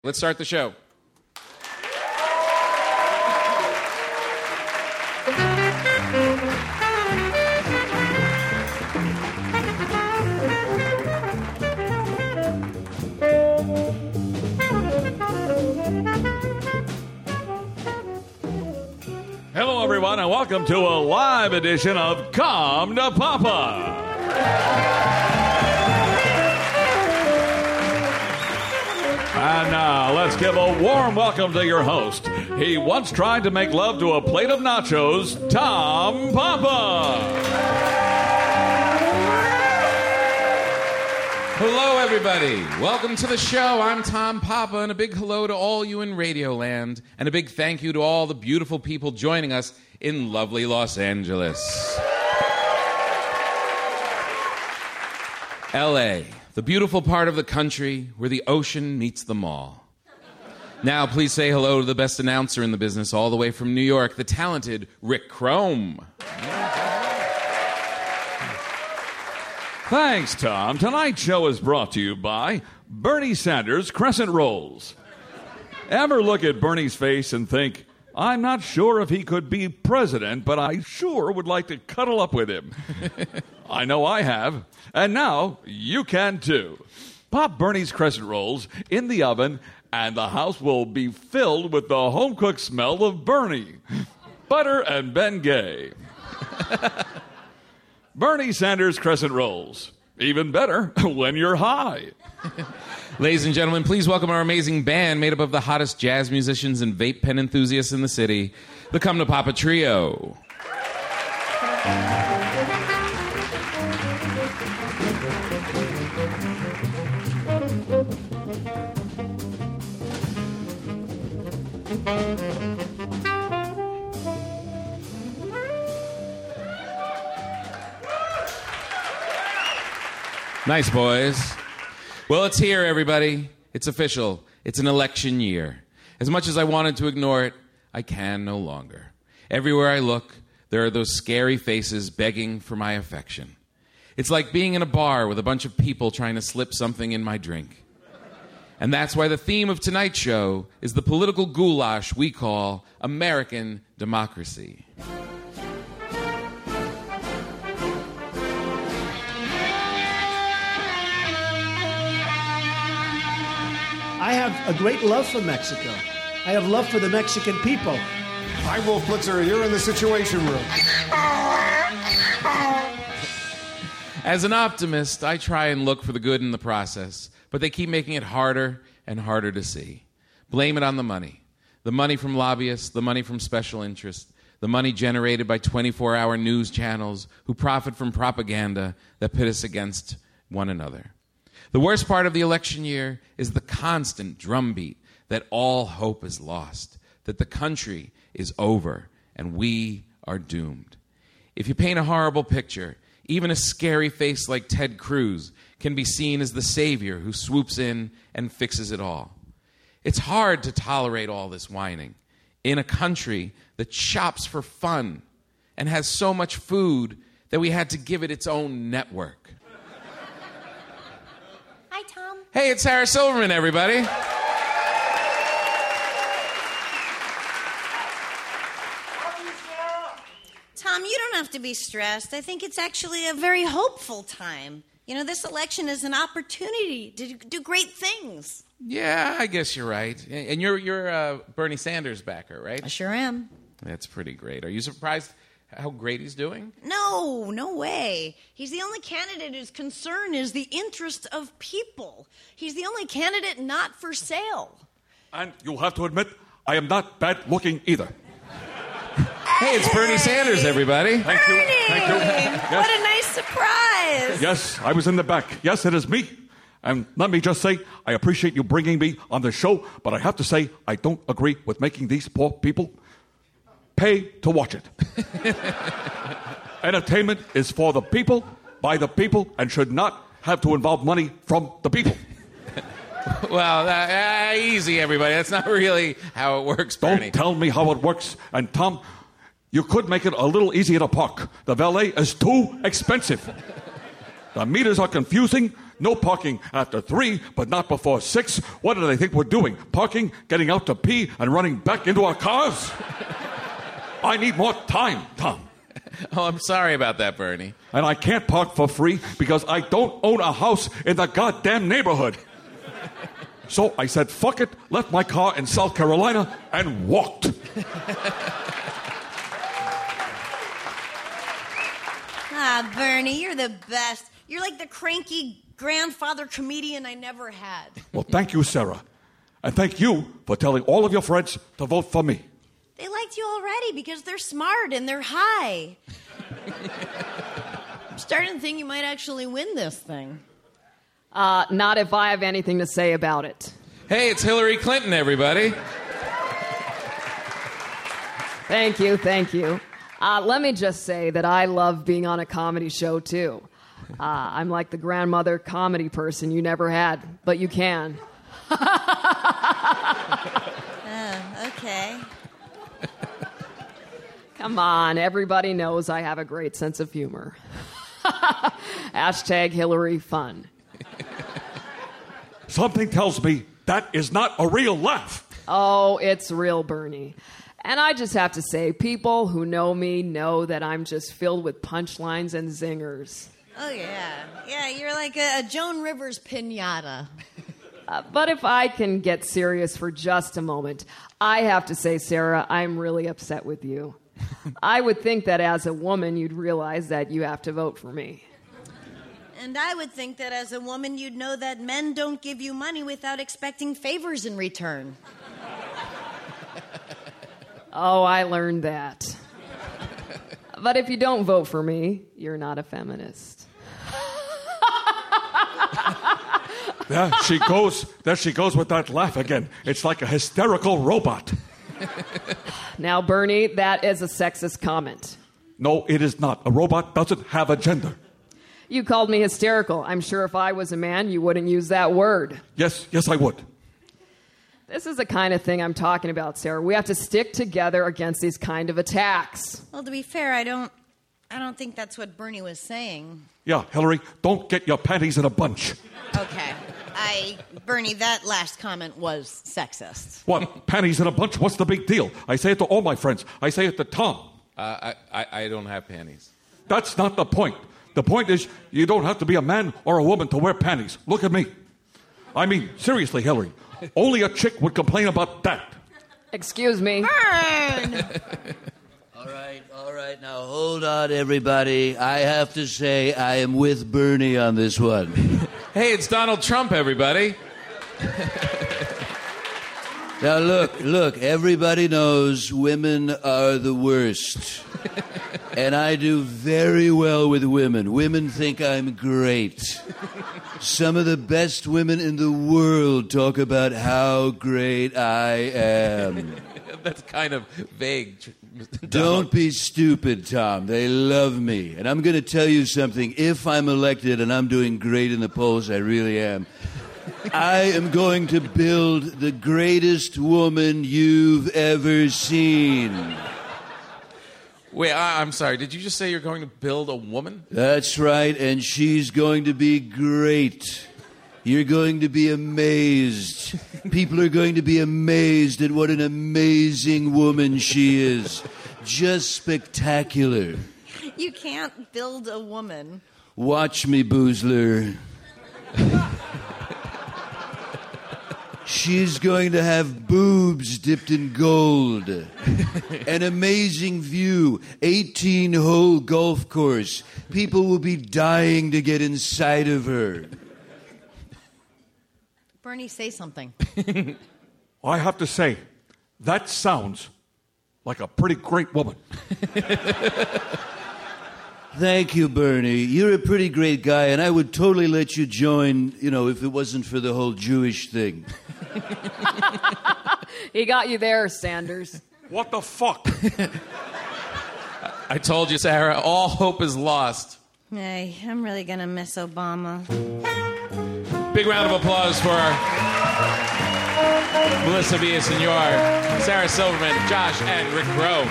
Let's start the show. Hello, everyone, and welcome to a live edition of Come to Papa. And now, let's give a warm welcome to your host. He once tried to make love to a plate of nachos, Tom Papa. Hello, everybody. Welcome to the show. I'm Tom Papa, and a big hello to all you in Radioland, and a big thank you to all the beautiful people joining us in lovely Los Angeles. L.A., the beautiful part of the country where the ocean meets the mall. Now, please say hello to the best announcer in the business all the way from New York, the talented Rick Chrome. Thanks, Tom. Tonight's show is brought to you by Bernie Sanders Crescent Rolls. Ever look at Bernie's face and think, I'm not sure if he could be president, but I sure would like to cuddle up with him. I know I have. And now you can too. Pop Bernie's Crescent Rolls in the oven, and the house will be filled with the home-cooked smell of Bernie, butter, and Ben Gay. Bernie Sanders Crescent Rolls. Even better when you're high. Ladies and gentlemen, please welcome our amazing band made up of the hottest jazz musicians and vape pen enthusiasts in the city, the Come to Papa Trio. Nice, boys. Well, it's here, everybody. It's official. It's an election year. As much as I wanted to ignore it, I can no longer. Everywhere I look, there are those scary faces begging for my affection. It's like being in a bar with a bunch of people trying to slip something in my drink. And that's why the theme of tonight's show is the political goulash we call American democracy. I have a great love for Mexico. I have love for the Mexican people. I'm Wolf Blitzer. You're in the Situation Room. As an optimist, I try and look for the good in the process, but they keep making it harder and harder to see. Blame it on the money. The money from lobbyists, the money from special interests, the money generated by 24-hour news channels who profit from propaganda that pit us against one another. The worst part of the election year is the constant drumbeat that all hope is lost, that the country is over, and we are doomed. If you paint a horrible picture, even a scary face like Ted Cruz can be seen as the savior who swoops in and fixes it all. It's hard to tolerate all this whining in a country that shops for fun and has so much food that we had to give it its own network. Hi, Tom. Hey, it's Sarah Silverman, everybody. Tom, you don't have to be stressed. I think it's actually a very hopeful time. You know, this election is an opportunity to do great things. Yeah, I guess you're right. And you're a Bernie Sanders backer, right? I sure am. That's pretty great. Are you surprised how great he's doing? No way. He's the only candidate whose concern is the interest of people. He's the only candidate not for sale. And you'll have to admit, I am not bad looking either. Hey, it's Bernie Sanders, everybody. Thank you. Thank you. Yes. What a nice surprise. Yes, I was in the back. Yes, it is me. And let me just say, I appreciate you bringing me on the show, but I have to say, I don't agree with making these poor people pay to watch it. Entertainment is for the people, by the people, and should not have to involve money from the people. Well, easy, everybody. That's not really how it works, Bernie. Don't tell me how it works. And Tom, you could make it a little easier to park. The valet is too expensive. The meters are confusing. No parking after 3, but not before 6. What do they think we're doing? Parking, getting out to pee, and running back into our cars? I need more time, Tom. Oh, I'm sorry about that, Bernie. And I can't park for free because I don't own a house in the goddamn neighborhood. So I said, fuck it, left my car in South Carolina, and walked. Ah, Bernie, you're the best. You're like the cranky grandfather comedian I never had. Well, thank you, Sarah. And thank you for telling all of your friends to vote for me. They liked you already because they're smart and they're high. I'm starting to think you might actually win this thing. Not if I have anything to say about it. Hey, it's Hillary Clinton, everybody. Thank you. Let me just say that I love being on a comedy show, too. I'm like the grandmother comedy person you never had, but you can. Okay. Come on, everybody knows I have a great sense of humor. Hashtag Hillary fun. Something tells me that is not a real laugh. Oh, it's real, Bernie. And I just have to say, people who know me know that I'm just filled with punchlines and zingers. Oh, yeah. Yeah, you're like a Joan Rivers piñata. But if I can get serious for just a moment, I have to say, Sarah, I'm really upset with you. I would think that as a woman, you'd realize that you have to vote for me. And I would think that as a woman, you'd know that men don't give you money without expecting favors in return. Oh, I learned that. But if you don't vote for me, you're not a feminist. There she goes with that laugh again. It's like a hysterical robot. Now, Bernie, that is a sexist comment. No, it is not. A robot doesn't have a gender. You called me hysterical. I'm sure if I was a man, you wouldn't use that word. Yes, I would. This is the kind of thing I'm talking about, Sarah. We have to stick together against these kind of attacks. Well, to be fair, I don't think that's what Bernie was saying. Yeah, Hillary, don't get your panties in a bunch. Okay. Bernie, that last comment was sexist. What? Panties in a bunch? What's the big deal? I say it to all my friends. I say it to Tom. I don't have panties. That's not the point. The point is, you don't have to be a man or a woman to wear panties. Look at me. I mean, seriously, Hillary. Only a chick would complain about that. Excuse me. Burn! All right. Now, hold on, everybody. I have to say I am with Bernie on this one. Hey, it's Donald Trump, everybody. Now, look. Everybody knows women are the worst. And I do very well with women. Women think I'm great. Some of the best women in the world talk about how great I am. That's kind of vague. Don't be stupid, Tom. They love me. And I'm going to tell you something. If I'm elected, and I'm doing great in the polls, I really am, I am going to build the greatest woman you've ever seen. Wait, I'm sorry. Did you just say you're going to build a woman? That's right, and she's going to be great. You're going to be amazed. People are going to be amazed at what an amazing woman she is. Just spectacular. You can't build a woman. Watch me, Boozler. She's going to have boobs dipped in gold. An amazing view. 18-hole golf course. People will be dying to get inside of her. Bernie, say something. I have to say, that sounds like a pretty great woman. Thank you, Bernie. You're a pretty great guy, and I would totally let you join, if it wasn't for the whole Jewish thing. He got you there, Sanders. What the fuck? I told you, Sarah, all hope is lost. Hey, I'm really going to miss Obama. Big round of applause for Melissa Villasenor, Sarah Silverman, Josh, and Rick Rowe.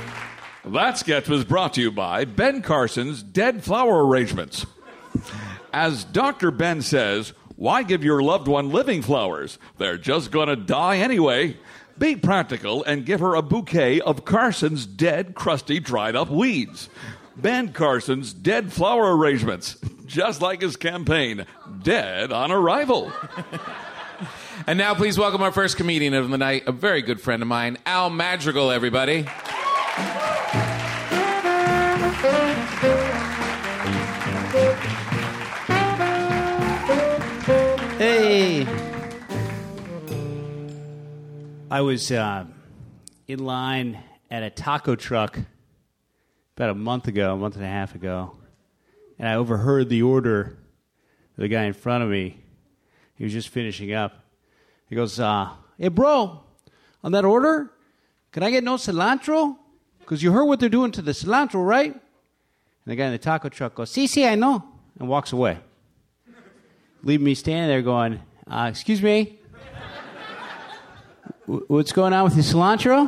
That sketch was brought to you by Ben Carson's Dead Flower Arrangements. As Dr. Ben says, why give your loved one living flowers? They're just going to die anyway. Be practical and give her a bouquet of Carson's dead, crusty, dried-up weeds. Ben Carson's dead flower arrangements, just like his campaign, dead on arrival. And now please welcome our first comedian of the night, a very good friend of mine, Al Madrigal, everybody. Hey! I was in line at a taco truck about a month and a half ago, and I overheard the order of the guy in front of me. He was just finishing up. He goes, hey, bro, on that order, can I get no cilantro? Because you heard what they're doing to the cilantro, right? And the guy in the taco truck goes, sí, I know, and walks away. Leave me standing there going, excuse me, what's going on with the cilantro?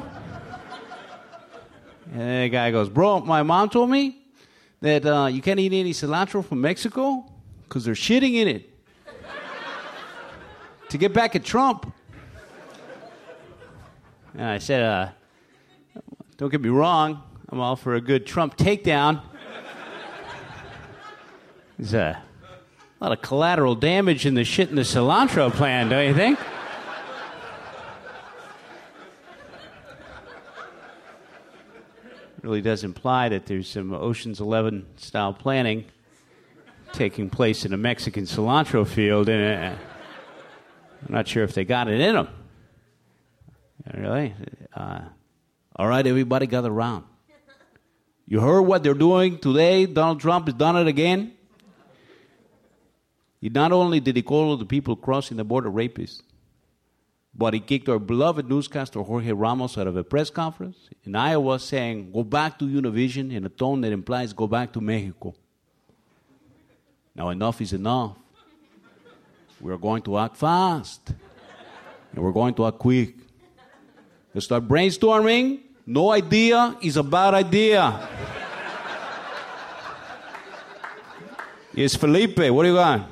And then the guy goes, bro, my mom told me that you can't eat any cilantro from Mexico because they're shitting in it. To get back at Trump. And I said, don't get me wrong, I'm all for a good Trump takedown. There's a lot of collateral damage in the shit in the cilantro plan, don't you think? Really does imply that there's some Ocean's 11 style planning taking place in a Mexican cilantro field, and I'm not sure if they got it in them. Really? All right, everybody gather around. You heard what they're doing today? Donald Trump has done it again. Not only did he call the people crossing the border rapists, but he kicked our beloved newscaster Jorge Ramos out of a press conference in Iowa saying, go back to Univision in a tone that implies go back to Mexico. Now enough is enough. We're going to act fast. And we're going to act quick. Let's start brainstorming. No idea is a bad idea. Yes, Felipe, what do you got?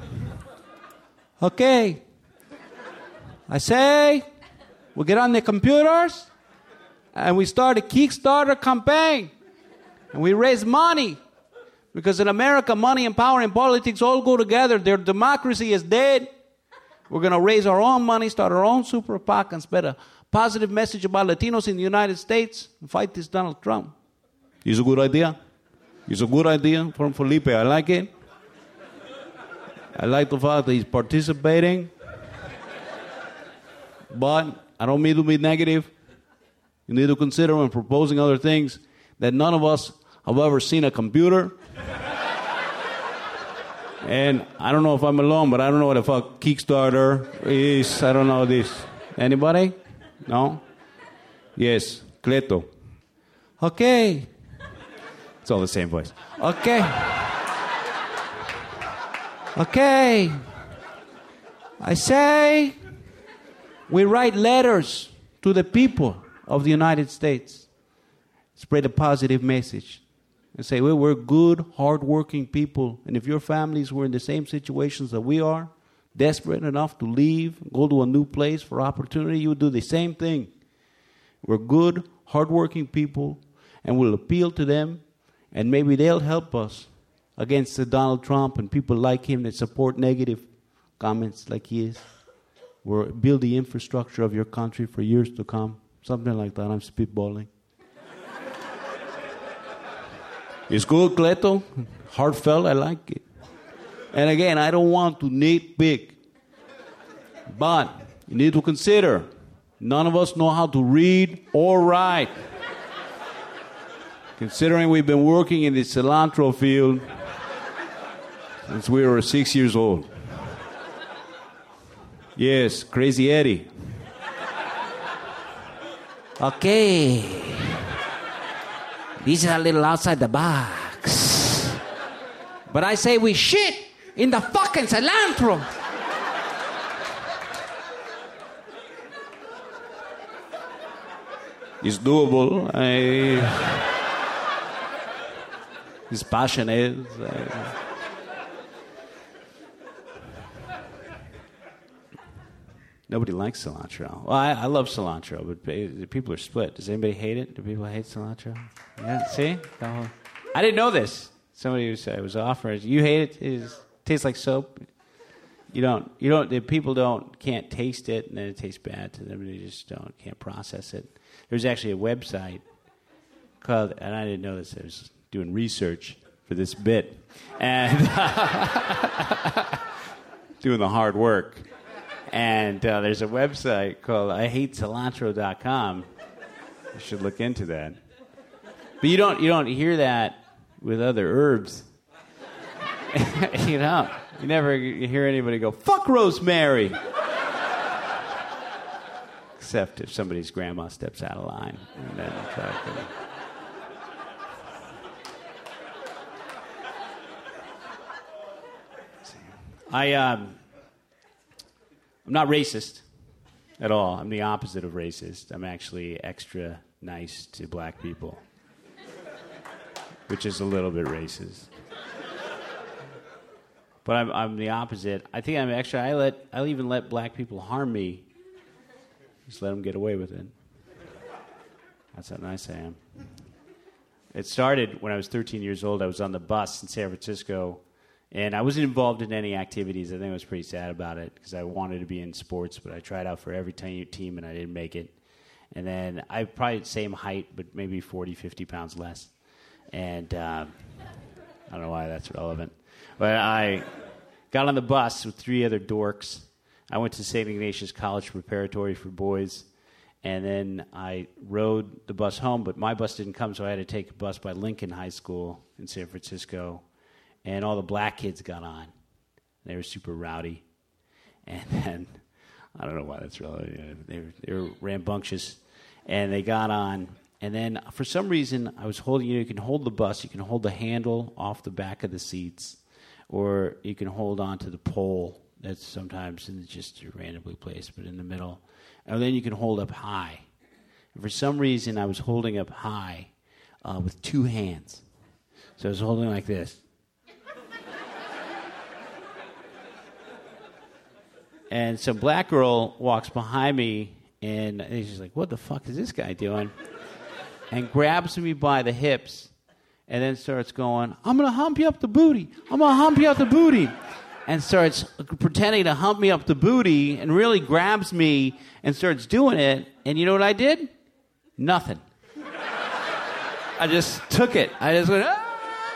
Okay. I say, we get on the computers and we start a Kickstarter campaign. And we raise money. Because in America, money and power and politics all go together. Their democracy is dead. We're going to raise our own money, start our own super PAC, and spread a positive message about Latinos in the United States and fight this Donald Trump. It's a good idea. It's a good idea from Felipe. I like it. I like the fact that he's participating. But I don't mean to be negative. You need to consider when proposing other things that none of us have ever seen a computer. And I don't know if I'm alone, but I don't know what the fuck Kickstarter is. I don't know this. Anybody? No? Yes, Cleto. Okay. It's all the same voice. Okay. Okay. I say we write letters to the people of the United States. Spread a positive message. And say, well, we're good, hard-working people. And if your families were in the same situations that we are, desperate enough to leave, go to a new place for opportunity, you would do the same thing. We're good, hard-working people, and we'll appeal to them, and maybe they'll help us against the Donald Trump and people like him that support negative comments like he is. We'll build the infrastructure of your country for years to come. Something like that. I'm spitballing. It's good, Cleto. Heartfelt, I like it. And again, I don't want to nitpick. But you need to consider, none of us know how to read or write. Considering we've been working in the cilantro field since we were 6 years old. Yes, Crazy Eddie. Okay. This is a little outside the box. But I say we shit in the fucking cilantro. It's doable. It's passionate. Nobody likes cilantro. Well, I love cilantro, but people are split. Does anybody hate it? Do people hate cilantro? Yeah, see? I didn't know this. Somebody was offering, you hate it? It tastes like soap? The people can't taste it, and then it tastes bad to them. They just can't process it. There's actually a website called, and I didn't know this, I was doing research for this bit, and doing the hard work. And there's a website called IHateCilantro.com. You should look into that. But you don't hear that with other herbs. You never hear anybody go, fuck rosemary. Except if somebody's grandma steps out of line. And then I'm not racist at all. I'm the opposite of racist. I'm actually extra nice to black people, which is a little bit racist. But I'm the opposite. I think I'll even let black people harm me. Just let them get away with it. That's how nice I am. It started when I was 13 years old. I was on the bus in San Francisco, and I wasn't involved in any activities. I think I was pretty sad about it because I wanted to be in sports, but I tried out for every team, and I didn't make it. And then I probably the same height, but maybe 40, 50 pounds less. And I don't know why that's relevant. But I got on the bus with 3 other dorks. I went to St. Ignatius College Preparatory for Boys, and then I rode the bus home, but my bus didn't come, so I had to take a bus by Lincoln High School in San Francisco, and all the black kids got on. They were super rowdy, and then, I don't know why that's relevant. They were rambunctious, and they got on, and then for some reason, I was holding, you can hold the bus, you can hold the handle off the back of the seats, or you can hold on to the pole that's sometimes just randomly placed, but in the middle. And then you can hold up high. And for some reason, I was holding up high with 2 hands. So I was holding like this. And some black girl walks behind me, and she's like, what the fuck is this guy doing? And grabs me by the hips, and then starts going, I'm going to hump you up the booty. I'm going to hump you up the booty. And starts pretending to hump me up the booty and really grabs me and starts doing it. And you know what I did? Nothing. I just took it. I just went, ah!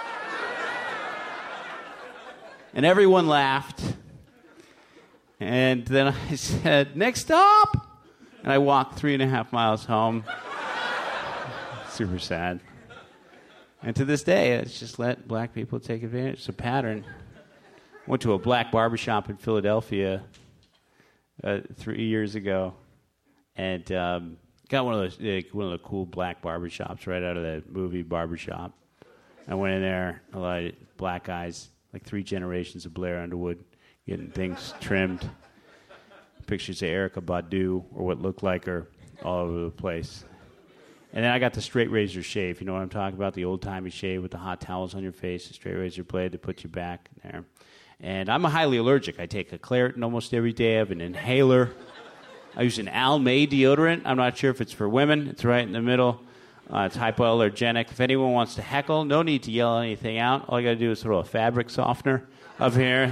And everyone laughed. And then I said, next stop! And I walked 3.5 miles home. Super sad. And to this day, it's just let black people take advantage. It's a pattern. Went to a black barbershop in Philadelphia 3 years ago, and got one of the cool black barbershops right out of the movie Barbershop. I went in there, a lot of black guys, like 3 generations of Blair Underwood, getting things trimmed. Pictures of Erykah Badu or what looked like her all over the place. And then I got the straight razor shave. You know what I'm talking about? The old-timey shave with the hot towels on your face, the straight razor blade that puts you back there. And I'm highly allergic. I take a Claritin almost every day. I have an inhaler. I use an Almay deodorant. I'm not sure if it's for women. It's right in the middle. It's hypoallergenic. If anyone wants to heckle, no need to yell anything out. All you got to do is throw a fabric softener up here.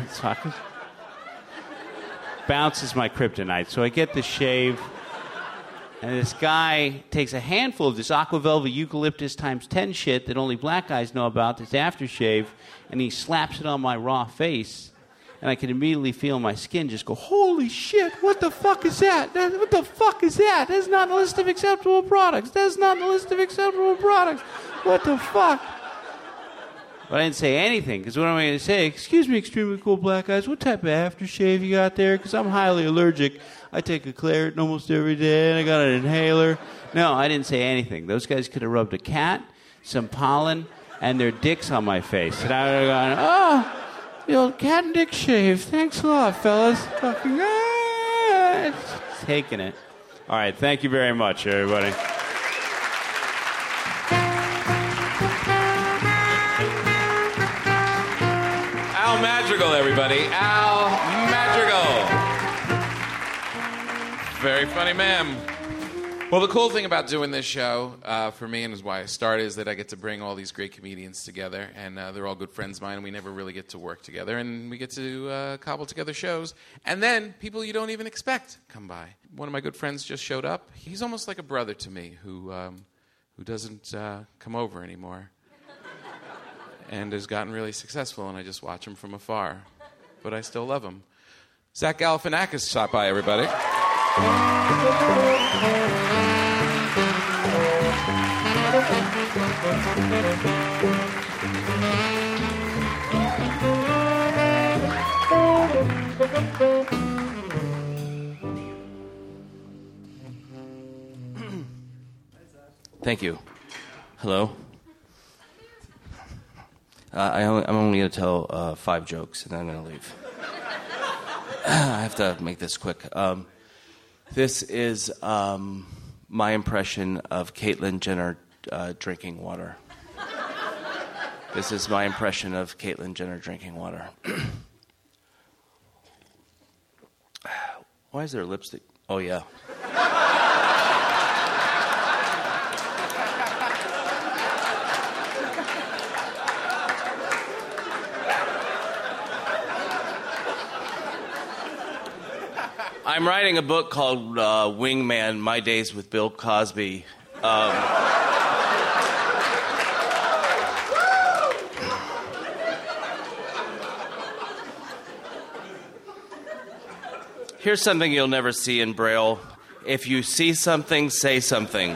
Bounce is my kryptonite. So I get the shave. And this guy takes a handful of this Aqua Velva eucalyptus times 10 shit that only black guys know about, this aftershave, and he slaps it on my raw face. And I can immediately feel my skin just go, holy shit, what the fuck is that? What the fuck is that? That's not in the list of acceptable products. That's not in the list of acceptable products. What the fuck? But I didn't say anything, because what am I going to say? Excuse me, extremely cool black guys, what type of aftershave you got there? Because I'm highly allergic. I take a Claritin almost every day, and I got an inhaler. No, I didn't say anything. Those guys could have rubbed a cat, some pollen, and their dicks on my face. And I would have gone, oh, the old cat and dick shave. Thanks a lot, fellas. Fucking, taking it. All right, thank you very much, everybody. Al Madrigal, everybody. Al Madrigal. Very funny, ma'am. Well, the cool thing about doing this show, for me, and is why I started, is that I get to bring all these great comedians together, and they're all good friends of mine, and we never really get to work together, and we get to cobble together shows, and then people you don't even expect come by. One of my good friends just showed up. He's almost like a brother to me who doesn't come over anymore and has gotten really successful, and I just watch him from afar, but I still love him. Zach Galifianakis stopped by, everybody. Thank you. Hello. I'm only going to tell 5 jokes, and then I'm going to leave. I have to make this quick. This is my impression of Caitlyn Jenner drinking water. This is my impression of Caitlyn Jenner drinking water. Why is there lipstick? Oh, yeah. I'm writing a book called Wingman, My Days with Bill Cosby. Here's something you'll never see in Braille. If you see something, say something.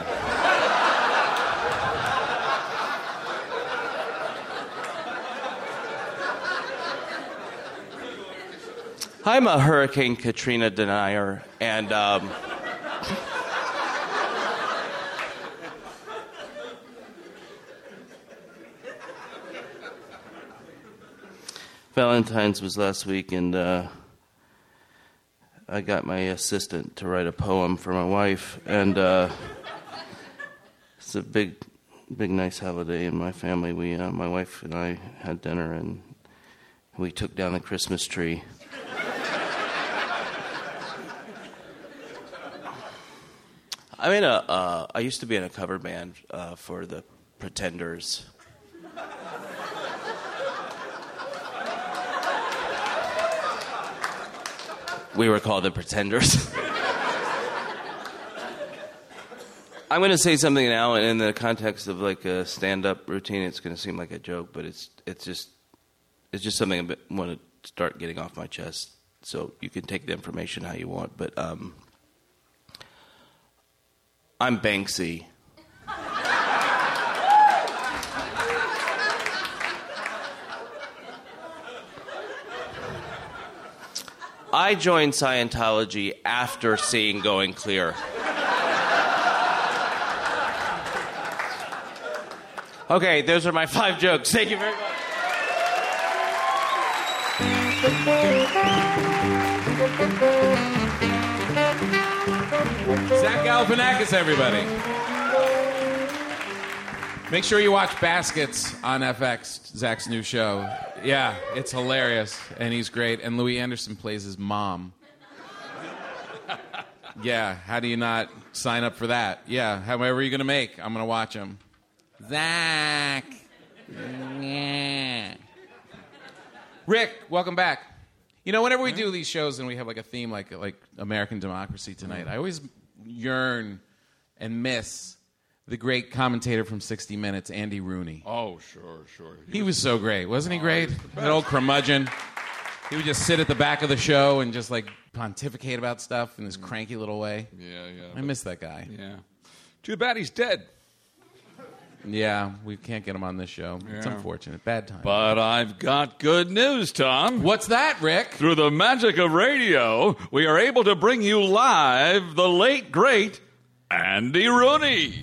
I'm a Hurricane Katrina denier, and Valentine's was last week, and I got my assistant to write a poem for my wife, and it's a big, nice holiday in my family. My wife and I had dinner, and we took down the Christmas tree. I used to be in a cover band for the Pretenders. We were called the Pretenders. I'm going to say something now, and in the context of like a stand-up routine, it's going to seem like a joke, but it's just something I want to start getting off my chest. So you can take the information how you want, but I'm Banksy. I joined Scientology after seeing Going Clear. Okay, those are my 5 jokes. Thank you very much. Zach Galifianakis, everybody. Make sure you watch Baskets on FX, Zach's new show. Yeah, it's hilarious, and he's great. And Louis Anderson plays his mom. Yeah, how do you not sign up for that? Yeah, however you're going to make, I'm going to watch him. Zach. Yeah. Rick, welcome back. You know, whenever we do these shows and we have like a theme like American Democracy Tonight, I always yearn and miss the great commentator from 60 Minutes, Andy Rooney. Oh, sure. He was so great. Wasn't he great? That old curmudgeon. He would just sit at the back of the show and just like pontificate about stuff in this cranky little way. Yeah. I miss that guy. Yeah. Too bad he's dead. Yeah, we can't get him on this show. Yeah. It's unfortunate. Bad time. But I've got good news, Tom. What's that, Rick? Through the magic of radio, we are able to bring you live the late, great Andy Rooney.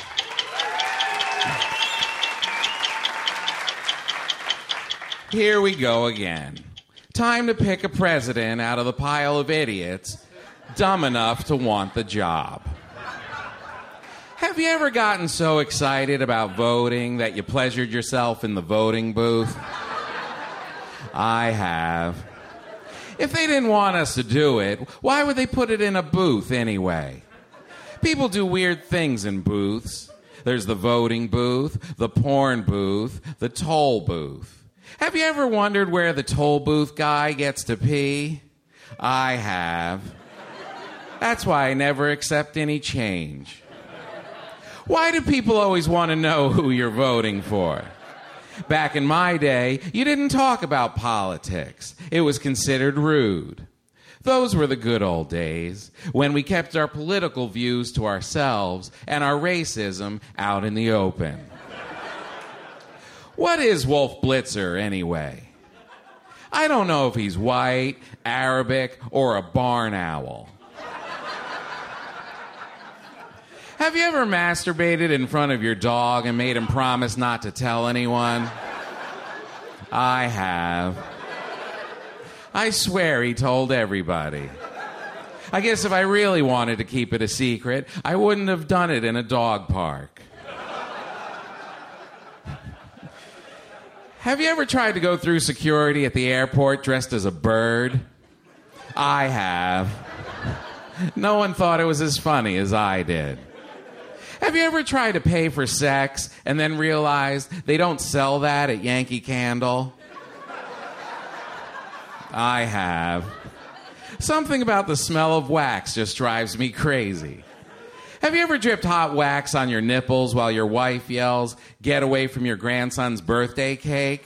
Here we go again. Time to pick a president out of the pile of idiots dumb enough to want the job. Have you ever gotten so excited about voting that you pleasured yourself in the voting booth? I have. If they didn't want us to do it, why would they put it in a booth anyway? People do weird things in booths. There's the voting booth, the porn booth, the toll booth. Have you ever wondered where the toll booth guy gets to pee? I have. That's why I never accept any change. Why do people always want to know who you're voting for? Back in my day, you didn't talk about politics. It was considered rude. Those were the good old days, when we kept our political views to ourselves and our racism out in the open. What is Wolf Blitzer, anyway? I don't know if he's white, Arabic, or a barn owl. Have you ever masturbated in front of your dog and made him promise not to tell anyone? I have. I swear he told everybody. I guess if I really wanted to keep it a secret, I wouldn't have done it in a dog park. Have you ever tried to go through security at the airport dressed as a bird? I have. No one thought it was as funny as I did. Have you ever tried to pay for sex and then realized they don't sell that at Yankee Candle? I have. Something about the smell of wax just drives me crazy. Have you ever dripped hot wax on your nipples while your wife yells, "Get away from your grandson's birthday cake"?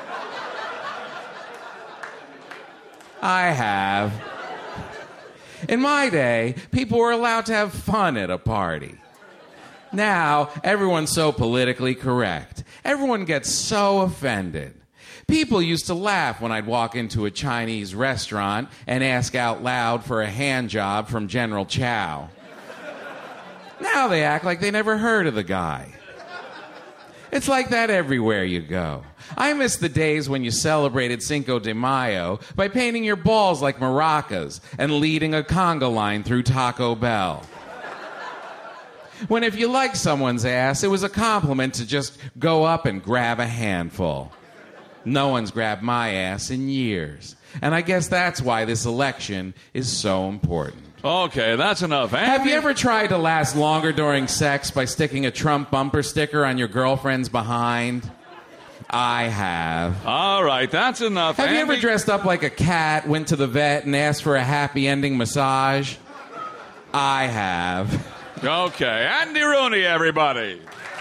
I have. In my day, people were allowed to have fun at a party. Now, everyone's so politically correct. Everyone gets so offended. People used to laugh when I'd walk into a Chinese restaurant and ask out loud for a hand job from General Chow. Now they act like they never heard of the guy. It's like that everywhere you go. I miss the days when you celebrated Cinco de Mayo by painting your balls like maracas and leading a conga line through Taco Bell. When if you liked someone's ass, it was a compliment to just go up and grab a handful. No one's grabbed my ass in years. And I guess that's why this election is so important. Okay, that's enough. Andy? Have you ever tried to last longer during sex by sticking a Trump bumper sticker on your girlfriend's behind? I have. All right, that's enough. Have Andy? you ever dressed up like a cat, went to the vet, and asked for a happy ending massage? I have. Okay, Andy Rooney, everybody.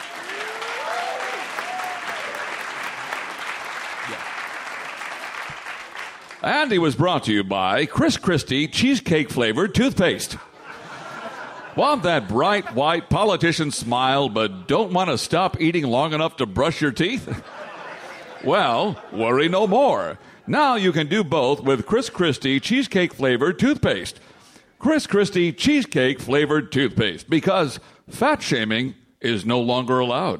Andy was brought to you by Chris Christie cheesecake-flavored toothpaste. Want that bright, white politician smile but don't want to stop eating long enough to brush your teeth? Well, worry no more. Now you can do both with Chris Christie cheesecake-flavored toothpaste. Chris Christie cheesecake-flavored toothpaste, because fat shaming is no longer allowed.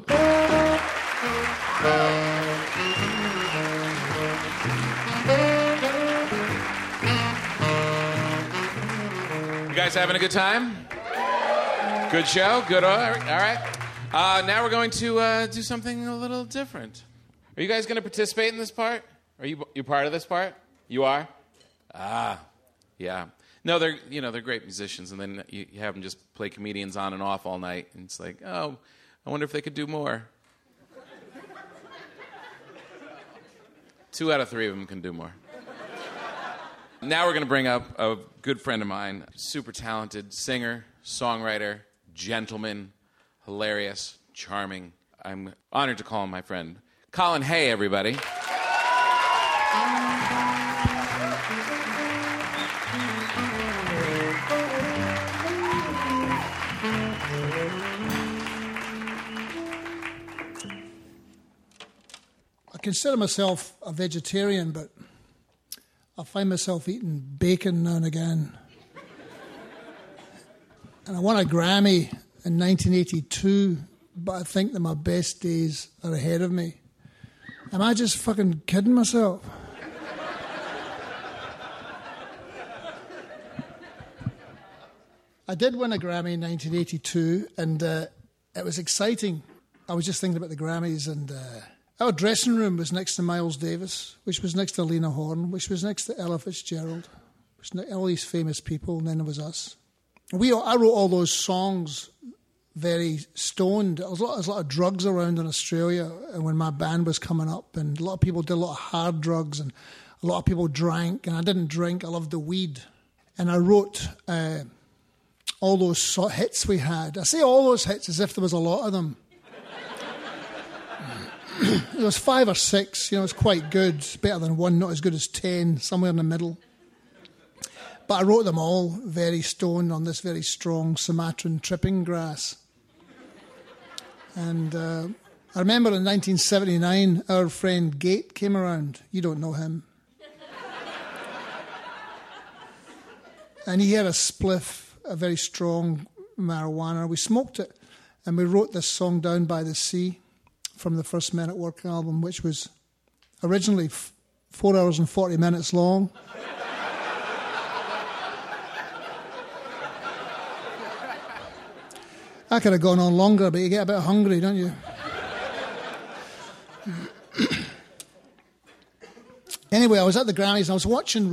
You guys having a good time? Good show? Good, all right. Now we're going to do something a little different. Are you guys going to participate in this part? Are you part of this part? You are? Yeah. No, they're great musicians, and then you have them just play comedians on and off all night, and it's like, oh, I wonder if they could do more. 2 out of 3 of them can do more. Now we're going to bring up a good friend of mine, super talented singer, songwriter, gentleman, hilarious, charming. I'm honored to call him my friend. Colin Hay, everybody. I consider myself a vegetarian, but I find myself eating bacon now and again. And I won a Grammy in 1982, but I think that my best days are ahead of me. Am I just fucking kidding myself? I did win a Grammy in 1982, and it was exciting. I was just thinking about the Grammys, and Our dressing room was next to Miles Davis, which was next to Lena Horne, which was next to Ella Fitzgerald, which was all these famous people, and then there was us. I wrote all those songs very stoned. There was a lot of drugs around in Australia when my band was coming up, and a lot of people did a lot of hard drugs, and a lot of people drank, and I didn't drink. I loved the weed. And I wrote all those hits we had. I say all those hits as if there was a lot of them. It was 5 or 6, it was quite good. Better than 1, not as good as 10, somewhere in the middle. But I wrote them all very stoned on this very strong Sumatran tripping grass. And I remember in 1979, our friend Gate came around. You don't know him. And he had a spliff, a very strong marijuana. We smoked it, and we wrote this song, Down by the Sea, from the first Men at Work album, which was originally 4 hours and 40 minutes long. I could have gone on longer, but you get a bit hungry, don't you? Anyway, I was at the Grammys, and I was watching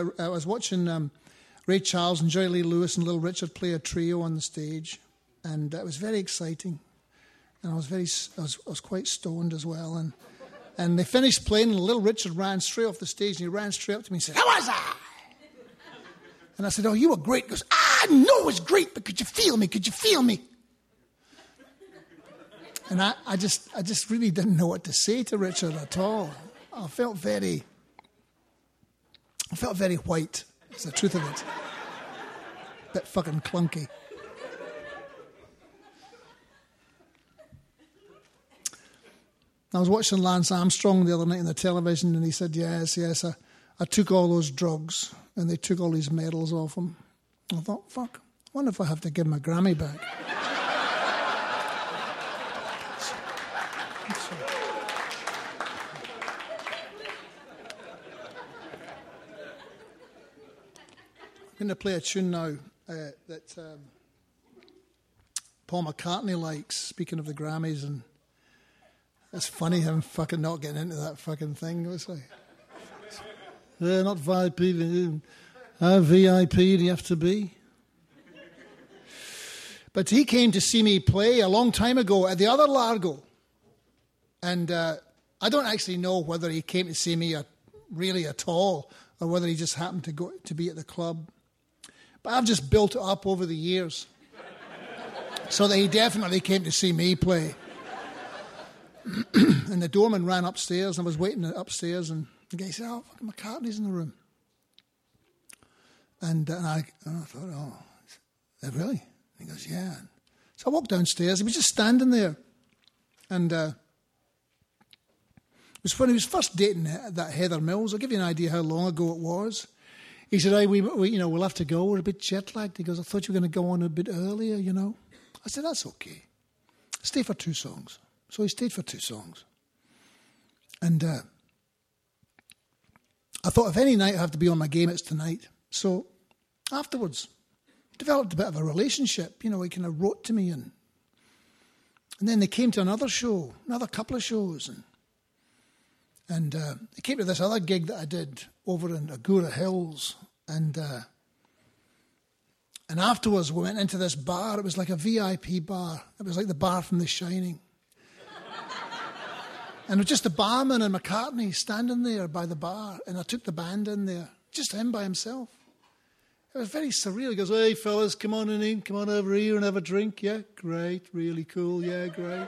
Ray Charles and Jerry Lee Lewis and Little Richard play a trio on the stage, and it was very exciting. And I was quite stoned as well. And they finished playing, and Little Richard ran straight off the stage, and he ran straight up to me and said, "How was I?" And I said, "Oh, you were great." He goes, "I know it was great, but could you feel me? Could you feel me?" And I just really didn't know what to say to Richard at all. I felt very white. It's the truth of it. Bit fucking clunky. I was watching Lance Armstrong the other night on the television, and he said, yes, I took all those drugs, and they took all these medals off him. I thought, fuck, I wonder if I have to give him a Grammy back. I'm going to play a tune now that Paul McCartney likes, speaking of the Grammys, and it's funny him fucking not getting into that fucking thing. It's like, not VIP. How VIP do you have to be? But he came to see me play a long time ago at the other Largo. And I don't actually know whether he came to see me really at all, or whether he just happened to be at the club. But I've just built it up over the years so that he definitely came to see me play. And the doorman ran upstairs, and I was waiting upstairs, and the guy said, "Oh, fucking McCartney's in the room." And I thought, "Oh, really?" And he goes, "Yeah." So I walked downstairs. He was just standing there. And it was when he was first dating that Heather Mills. I'll give you an idea how long ago it was. He said, "Hey, we'll have to go. We're a bit jet-lagged." He goes, "I thought you were going to go on a bit earlier, I said, "That's okay. Stay for 2 songs." So he stayed for 2 songs. And I thought, if any night I have to be on my game, it's tonight. So afterwards, developed a bit of a relationship. He kind of wrote to me. And then they came to another couple of shows. And they came to this other gig that I did over in Agoura Hills. And afterwards, we went into this bar. It was like a VIP bar. It was like the bar from The Shining. And it was just the barman and McCartney standing there by the bar. And I took the band in there, just him by himself. It was very surreal. He goes, "Hey, fellas, come on in. Come on over here and have a drink." "Yeah, great. Really cool. Yeah, great."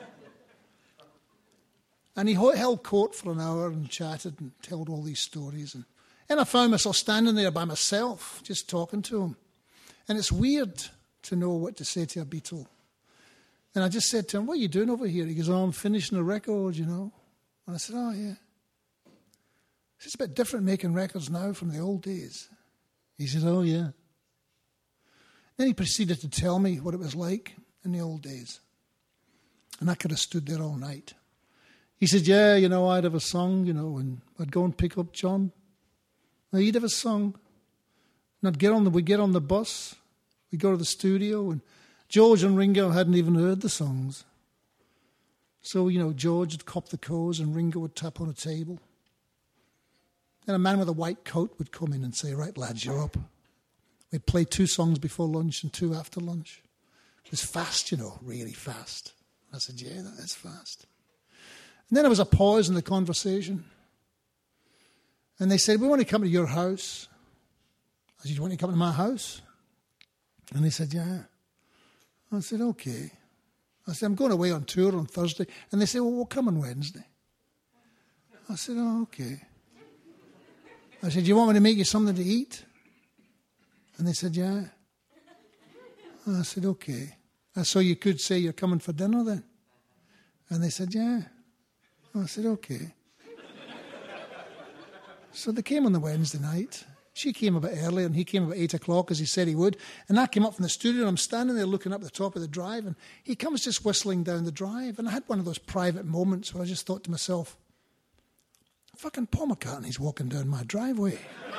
And he held court for an hour and chatted and told all these stories. And I found myself standing there by myself, just talking to him. And it's weird to know what to say to a Beatle. And I just said to him, "What are you doing over here?" He goes, "Oh, I'm finishing a record, And I said, "Oh, yeah." It's a bit different making records now from the old days. He said, "Oh, yeah." Then he proceeded to tell me what it was like in the old days. And I could have stood there all night. He said, "Yeah, I'd have a song, and I'd go and pick up John. Now, he'd have a song. And we'd get on the bus, we'd go to the studio, and George and Ringo hadn't even heard the songs. So, George would cop the cause and Ringo would tap on a table. Then a man with a white coat would come in and say, right, lads, you're up. We'd play 2 songs before lunch and 2 after lunch. It was fast, really fast. I said, yeah, that's fast. And then there was a pause in the conversation. And they said, we want to come to your house. I said, you want to come to my house? And they said, yeah. I said, okay. I said, I'm going away on tour on Thursday. And they said, well, we'll come on Wednesday. I said, oh, okay. I said, do you want me to make you something to eat? And they said, yeah. I said, okay. So you could say you're coming for dinner then? And they said, yeah. I said, okay. So they came on the Wednesday night. She came a bit early and he came about 8 o'clock as he said he would. And I came up from the studio and I'm standing there looking up the top of the drive and he comes just whistling down the drive. And I had one of those private moments where I just thought to myself, fucking Paul McCartney's walking down my driveway.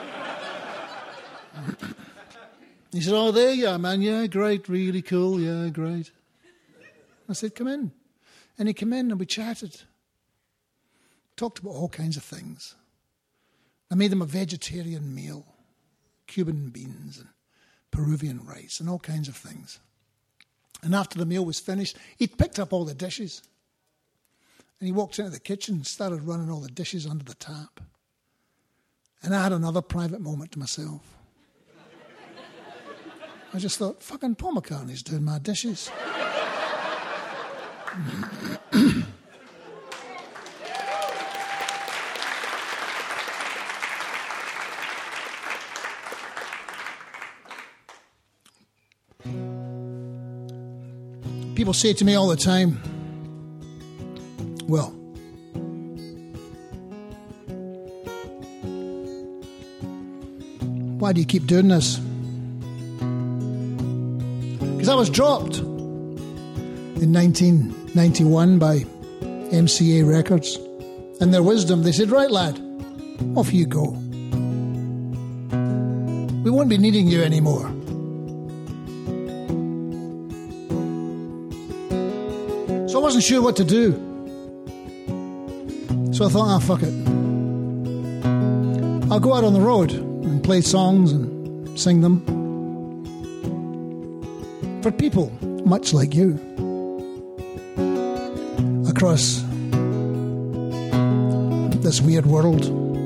He said, oh, there you are, man. Yeah, great, really cool. Yeah, great. I said, come in. And he came in and we chatted. Talked about all kinds of things. I made him a vegetarian meal, Cuban beans and Peruvian rice and all kinds of things. And after the meal was finished, he picked up all the dishes. And he walked into the kitchen and started running all the dishes under the tap. And I had another private moment to myself. I just thought, fucking Paul McCartney's doing my dishes. People say to me all the time, well, why do you keep doing this? Because I was dropped in 1991 by MCA Records. And their wisdom, they said, right, lad, off you go. We won't be needing you anymore. So I wasn't sure what to do. So I thought, fuck it. I'll go out on the road and play songs and sing them for people much like you across this weird world.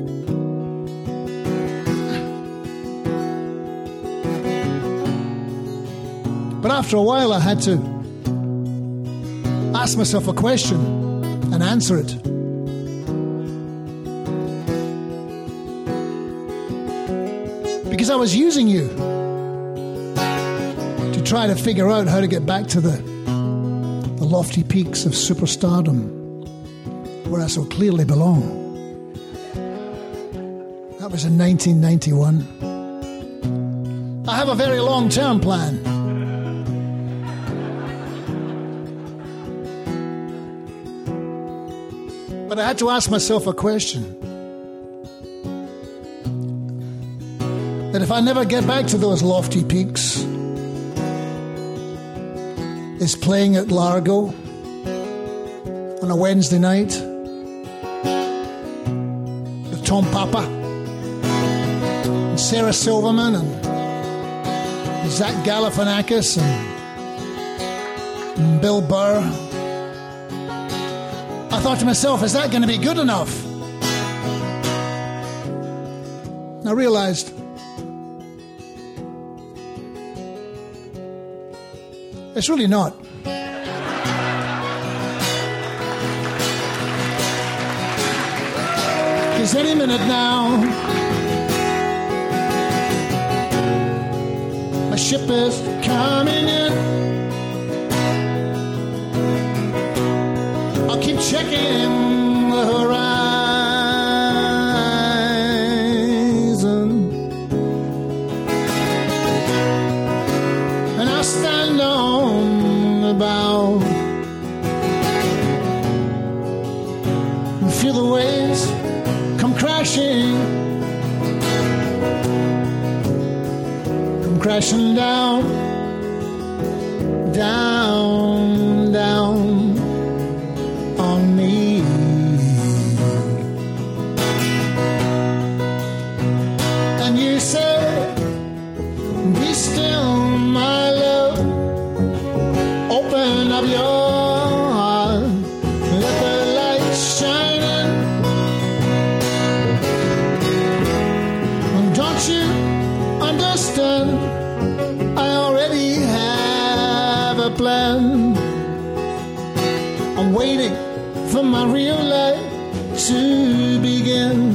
But after a while I had to ask myself a question and answer it. Because I was using you to try to figure out how to get back to the lofty peaks of superstardom where I so clearly belong. That was in 1991. I have a very long-term plan. But I had to ask myself a question. That if I never get back to those lofty peaks, is playing at Largo on a Wednesday night with Tom Papa and Sarah Silverman and Zach Galifianakis and Bill Burr. I thought to myself, is that going to be good enough? And I realized it's really not. Because any minute now, my ship is coming in. I'll keep checking the horizon, and I'll stand on the bow and feel the waves come crashing down, down, down. plan. I'm waiting for my real life to begin.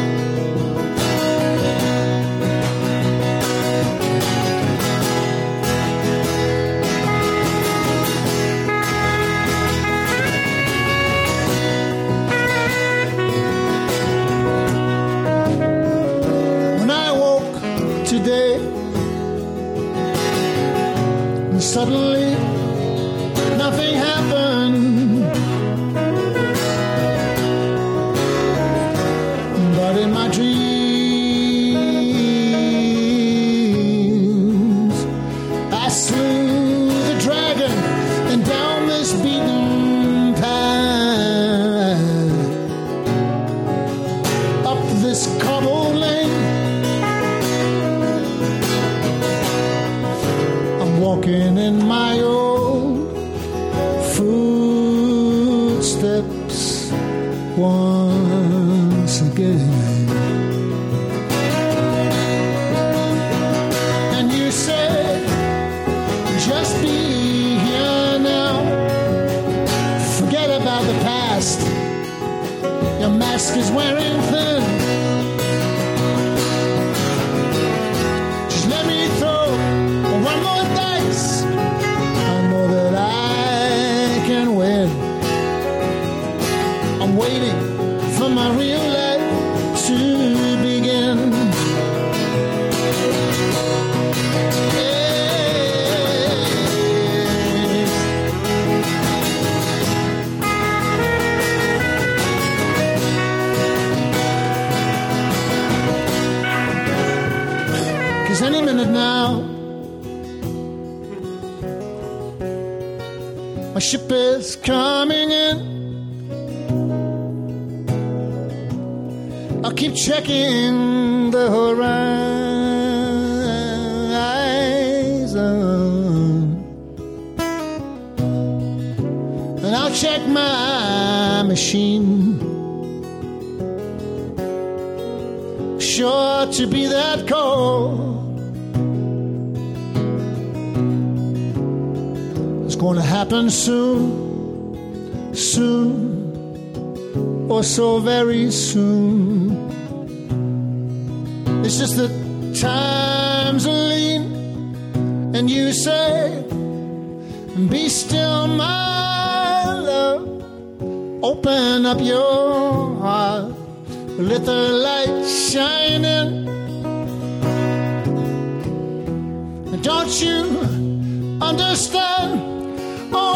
Today, and suddenly nothing happened. But in my dreams, I slew the dragon and down this beaten path, up this cobbled lane, walking in my old footsteps once again. And you said, just be here now. Forget about the past. Your mask is wearing thin. Just let me throw one more dice. I know that I can win. I'm waiting for my real life to begin. Cause any minute now, my ship is coming in. I'll keep checking the horizon, and I'll check my machine. Sure to be that cold. Going to happen soon, or so very soon. It's just that times are lean, and you say, be still, my love. Open up your heart, let the light shine in. Don't you understand? Oh,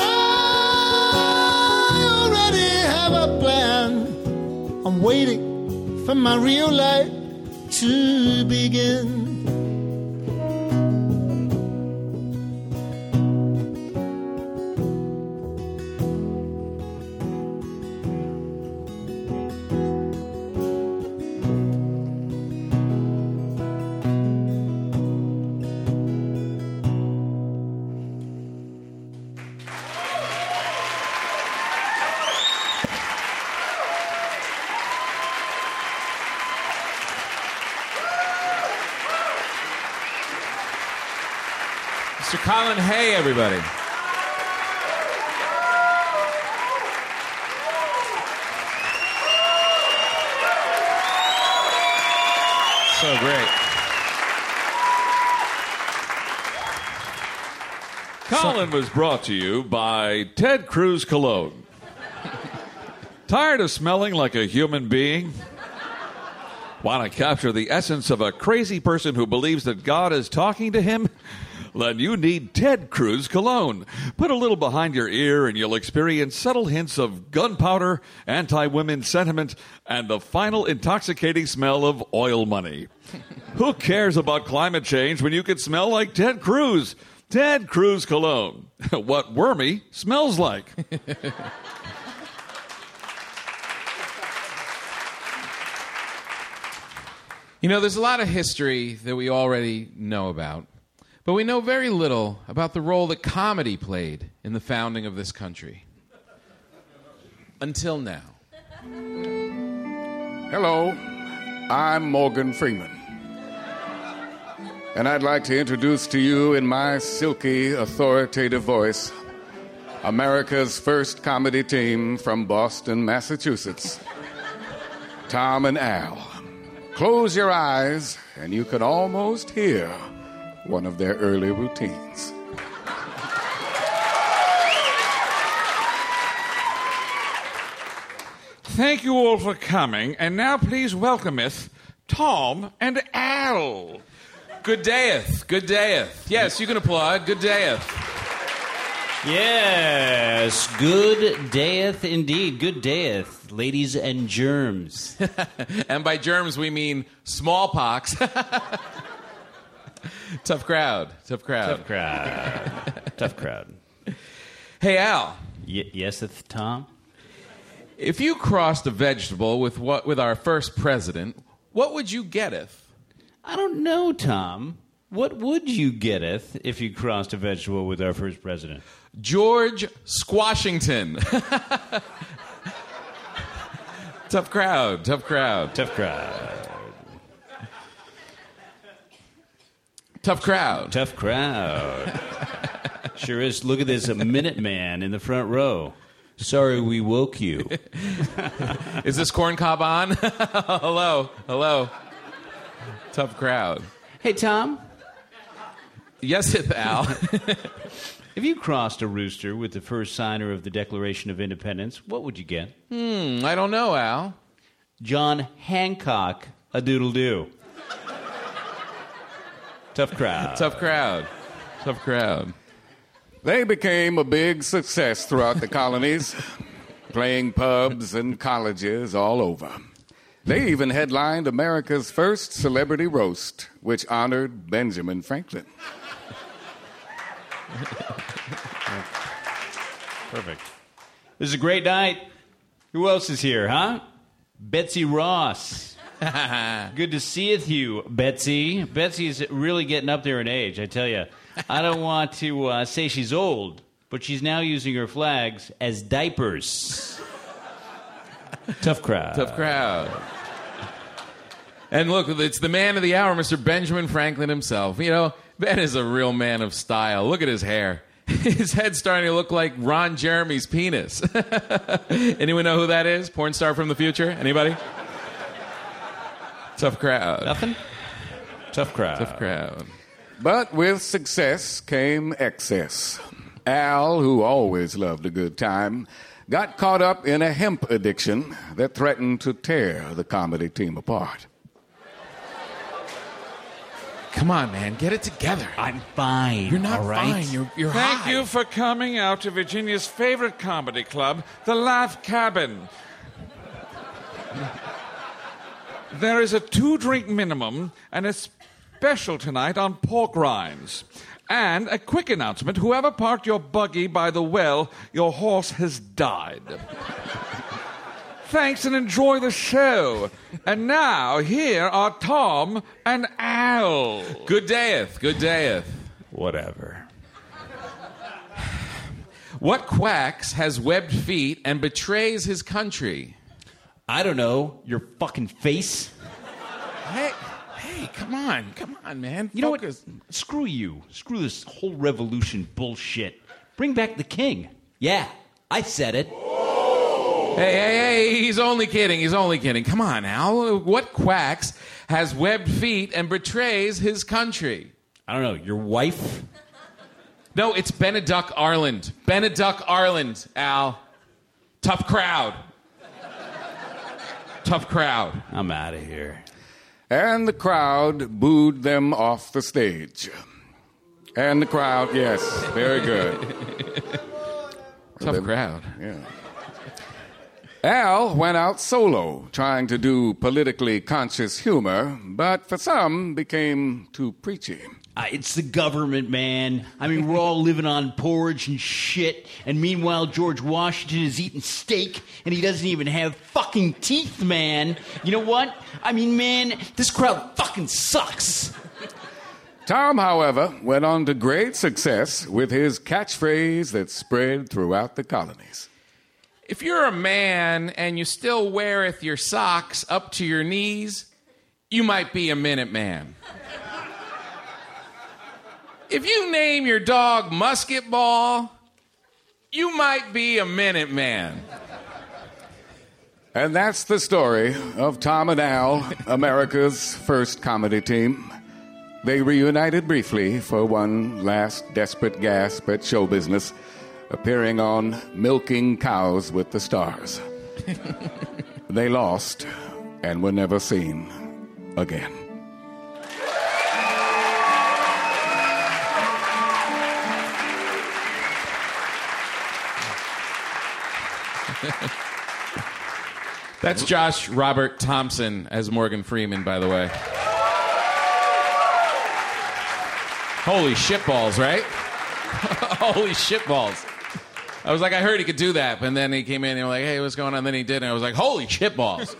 I already have a plan. I'm waiting for my real life to begin. Mr. Colin Hay, everybody. So great. Colin was brought to you by Ted Cruz Cologne. Tired of smelling like a human being? Want to capture the essence of a crazy person who believes that God is talking to him? Then you need Ted Cruz Cologne. Put a little behind your ear and you'll experience subtle hints of gunpowder, anti-women sentiment, and the final intoxicating smell of oil money. Who cares about climate change when you can smell like Ted Cruz? Ted Cruz Cologne. What Wormy smells like. You know, there's a lot of history that we already know about, but we know very little about the role that comedy played in the founding of this country. Until now. Hello, I'm Morgan Freeman. And I'd like to introduce to you in my silky, authoritative voice, America's first comedy team from Boston, Massachusetts, Tom and Al. Close your eyes, and you can almost hear one of their early routines. Thank you all for coming, and now please welcometh Tom and Al. Good dayeth. Good dayeth. Yes, you can applaud. Good dayeth. Yes, good dayeth indeed. Good dayeth, ladies and germs. And by germs, we mean smallpox. Tough crowd. Tough crowd. Tough crowd. Tough crowd. Hey, Al. Yeseth, Tom? If you crossed a vegetable with our first president, what would you getteth? I don't know, Tom. What would you getteth if you crossed a vegetable with our first president? George Squashington. Tough crowd. Tough crowd. Tough crowd. Tough crowd. Tough crowd. Sure is. Look at this, a Minuteman in the front row. Sorry we woke you. Is this corn cob on? Hello. Hello. Tough crowd. Hey, Tom. Yes, Al. If you crossed a rooster with the first signer of the Declaration of Independence, what would you get? I don't know, Al. John Hancock, a doodle-doo. Tough crowd. Tough crowd. Tough crowd. They became a big success throughout the colonies, playing pubs and colleges all over. They even headlined America's first celebrity roast, which honored Benjamin Franklin. Perfect. This is a great night. Who else is here, huh? Betsy Ross. Good to seeth you, Betsy. Betsy's really getting up there in age, I tell you. I don't want to say she's old, but she's now using her flags as diapers. Tough crowd. Tough crowd. And look, it's the man of the hour, Mr. Benjamin Franklin himself. You know, Ben is a real man of style. Look at his hair. His head's starting to look like Ron Jeremy's penis. Anyone know who that is? Porn star from the future? Anybody? Tough crowd. Nothing? Tough crowd. Tough crowd. But with success came excess. Al, who always loved a good time, got caught up in a hemp addiction that threatened to tear the comedy team apart. Come on, man. Get it together. I'm fine. You're not all right? fine. You're Thank high. you for coming out to Virginia's favorite comedy club, the Laugh Cabin. There is a 2-drink minimum and a special tonight on pork rinds. And a quick announcement, whoever parked your buggy by the well, your horse has died. Thanks and enjoy the show. And now, here are Tom and Al. Good dayeth. Good dayeth. Whatever. What quacks has webbed feet and betrays his country? I don't know. Your fucking face. Hey, come on, man. You know what? Focus. Screw you. Screw this whole revolution bullshit. Bring back the king. Yeah, I said it. Hey, he's only kidding. He's only kidding. Come on, Al. What quacks has webbed feet and betrays his country? I don't know. Your wife? No, it's Beneduc Ireland. Beneduc Ireland, Al. Tough crowd. Tough crowd. I'm out of here. And the crowd booed them off the stage. And the crowd, yes, very good. Tough crowd. Yeah. Al went out solo, trying to do politically conscious humor, but for some became too preachy. It's the government, man. I mean, we're all living on porridge and shit, and meanwhile, George Washington is eating steak, and he doesn't even have fucking teeth, man. You know what? I mean, man, this crowd fucking sucks. Tom, however, went on to great success with his catchphrase that spread throughout the colonies. If you're a man and you still weareth your socks up to your knees, you might be a Minuteman. If you name your dog Musketball, you might be a minute man. And that's the story of Tom and Al, America's first comedy team. They reunited briefly for one last desperate gasp at show business, appearing on Milking Cows with the Stars. They lost and were never seen again. That's Josh Robert Thompson as Morgan Freeman, by the way. Holy shitballs, right? Holy shitballs. I was like, I heard he could do that, but then he came in and they were like, hey, what's going on? And then he did, and I was like, holy shitballs.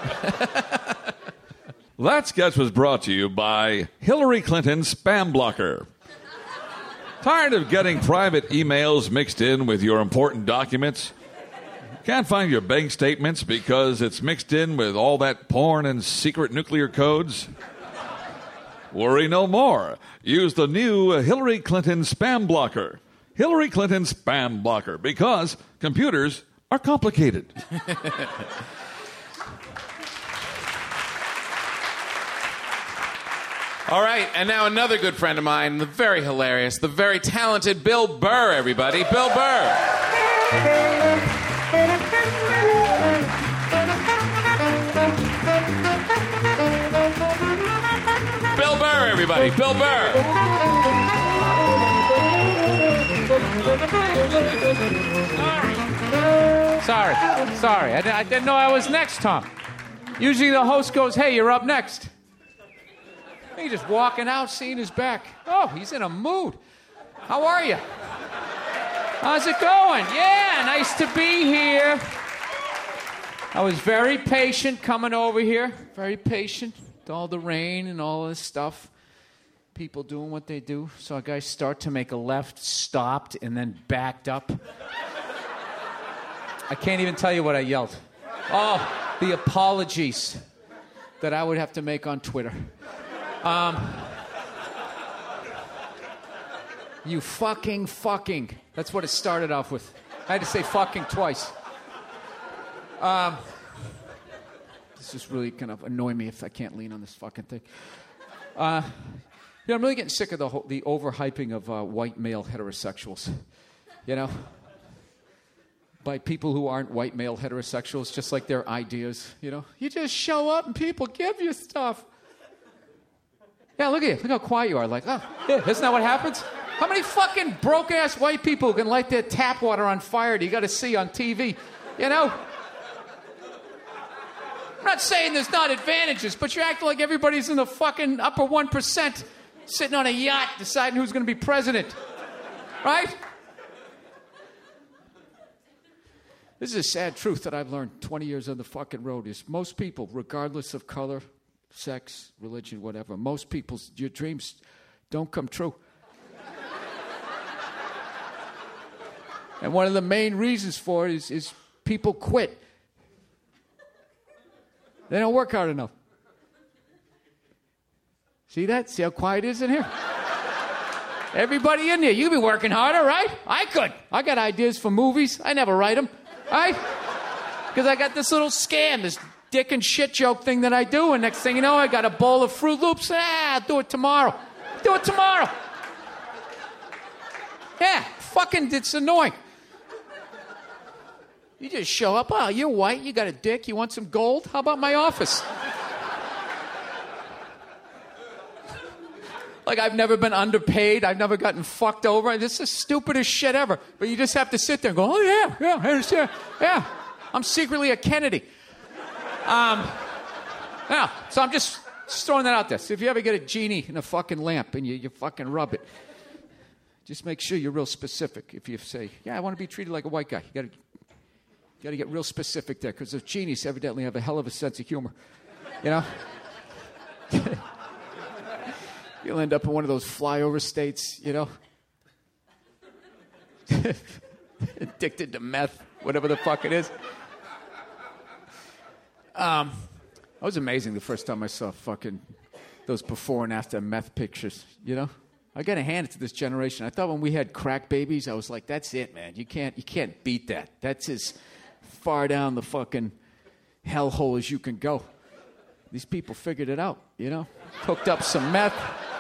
That sketch was brought to you by Hillary Clinton Spam Blocker. Tired of getting private emails mixed in with your important documents? Can't find your bank statements because it's mixed in with all that porn and secret nuclear codes? Worry no more. Use the new Hillary Clinton Spam Blocker. Hillary Clinton Spam Blocker, because computers are complicated. All right, and now another good friend of mine, the very hilarious, the very talented Bill Burr, everybody. Bill Burr. Bill Burr, everybody. Bill Burr. Sorry. I didn't know I was next, Tom. Usually the host goes, hey, you're up next. He's just walking out, seeing his back. Oh, he's in a mood. How are you? How's it going? Yeah, nice to be here. I was very patient coming over here. Very patient. With all the rain and all this stuff. People doing what they do. So a guy start to make a left, stopped, and then backed up. I can't even tell you what I yelled. Oh, the apologies that I would have to make on Twitter. You fucking. That's what it started off with. I had to say fucking twice. This is really kind of annoy me if I can't lean on this fucking thing. I'm really getting sick of the overhyping of white male heterosexuals. You know? By people who aren't white male heterosexuals, just like their ideas, you know? You just show up and people give you stuff. Yeah, look at you. Look how quiet you are. Like, oh, yeah, isn't that what happens? How many fucking broke-ass white people can light their tap water on fire that you got to see on TV? You know? I'm not saying there's not advantages, but you're acting like everybody's in the fucking upper 1%, sitting on a yacht deciding who's going to be president. Right? This is a sad truth that I've learned 20 years on the fucking road is most people, regardless of color, sex, religion, whatever, most people's, your dreams don't come true. And one of the main reasons for it is people quit. They don't work hard enough. See that? See how quiet it is in here? Everybody in there, you be working harder, right? I could. I got ideas for movies. I never write them, right? Because I got this little scam, this dick and shit joke thing that I do, and next thing you know, I got a bowl of Fruit Loops. I'll do it tomorrow. Do it tomorrow. Yeah, fucking, it's annoying. You just show up. Oh, you're white. You got a dick. You want some gold? How about my office? Like, I've never been underpaid. I've never gotten fucked over. This is the stupidest shit ever. But you just have to sit there and go, oh, yeah, I understand. Yeah, I'm secretly a Kennedy. Yeah, so I'm just throwing that out there. So if you ever get a genie in a fucking lamp and you fucking rub it, just make sure you're real specific. If you say, yeah, I want to be treated like a white guy, you got to get real specific there, because those genies evidently have a hell of a sense of humor. You know? You'll end up in one of those flyover states, you know? Addicted to meth, whatever the fuck it is. That was amazing the first time I saw fucking those before and after meth pictures, you know? I got to hand it to this generation. I thought when we had crack babies, I was like, that's it, man. You can't beat that. That's as far down the fucking hellhole as you can go. These people figured it out, you know? Hooked up some meth.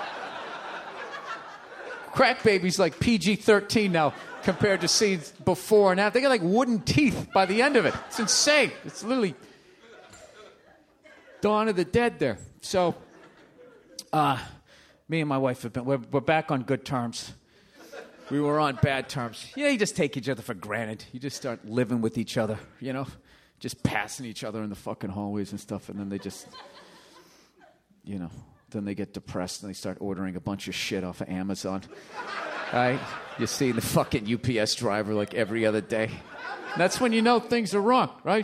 Crack babies like PG-13 now compared to scenes before and after. They got like wooden teeth by the end of it. It's insane. It's literally Dawn of the Dead there. So, me and my wife have been, we're back on good terms. We were on bad terms. Yeah, you just take each other for granted. You just start living with each other, you know? Just passing each other in the fucking hallways and stuff, and then they just, you know, then they get depressed and they start ordering a bunch of shit off of Amazon. Right? You see the fucking UPS driver like every other day. And that's when you know things are wrong, right?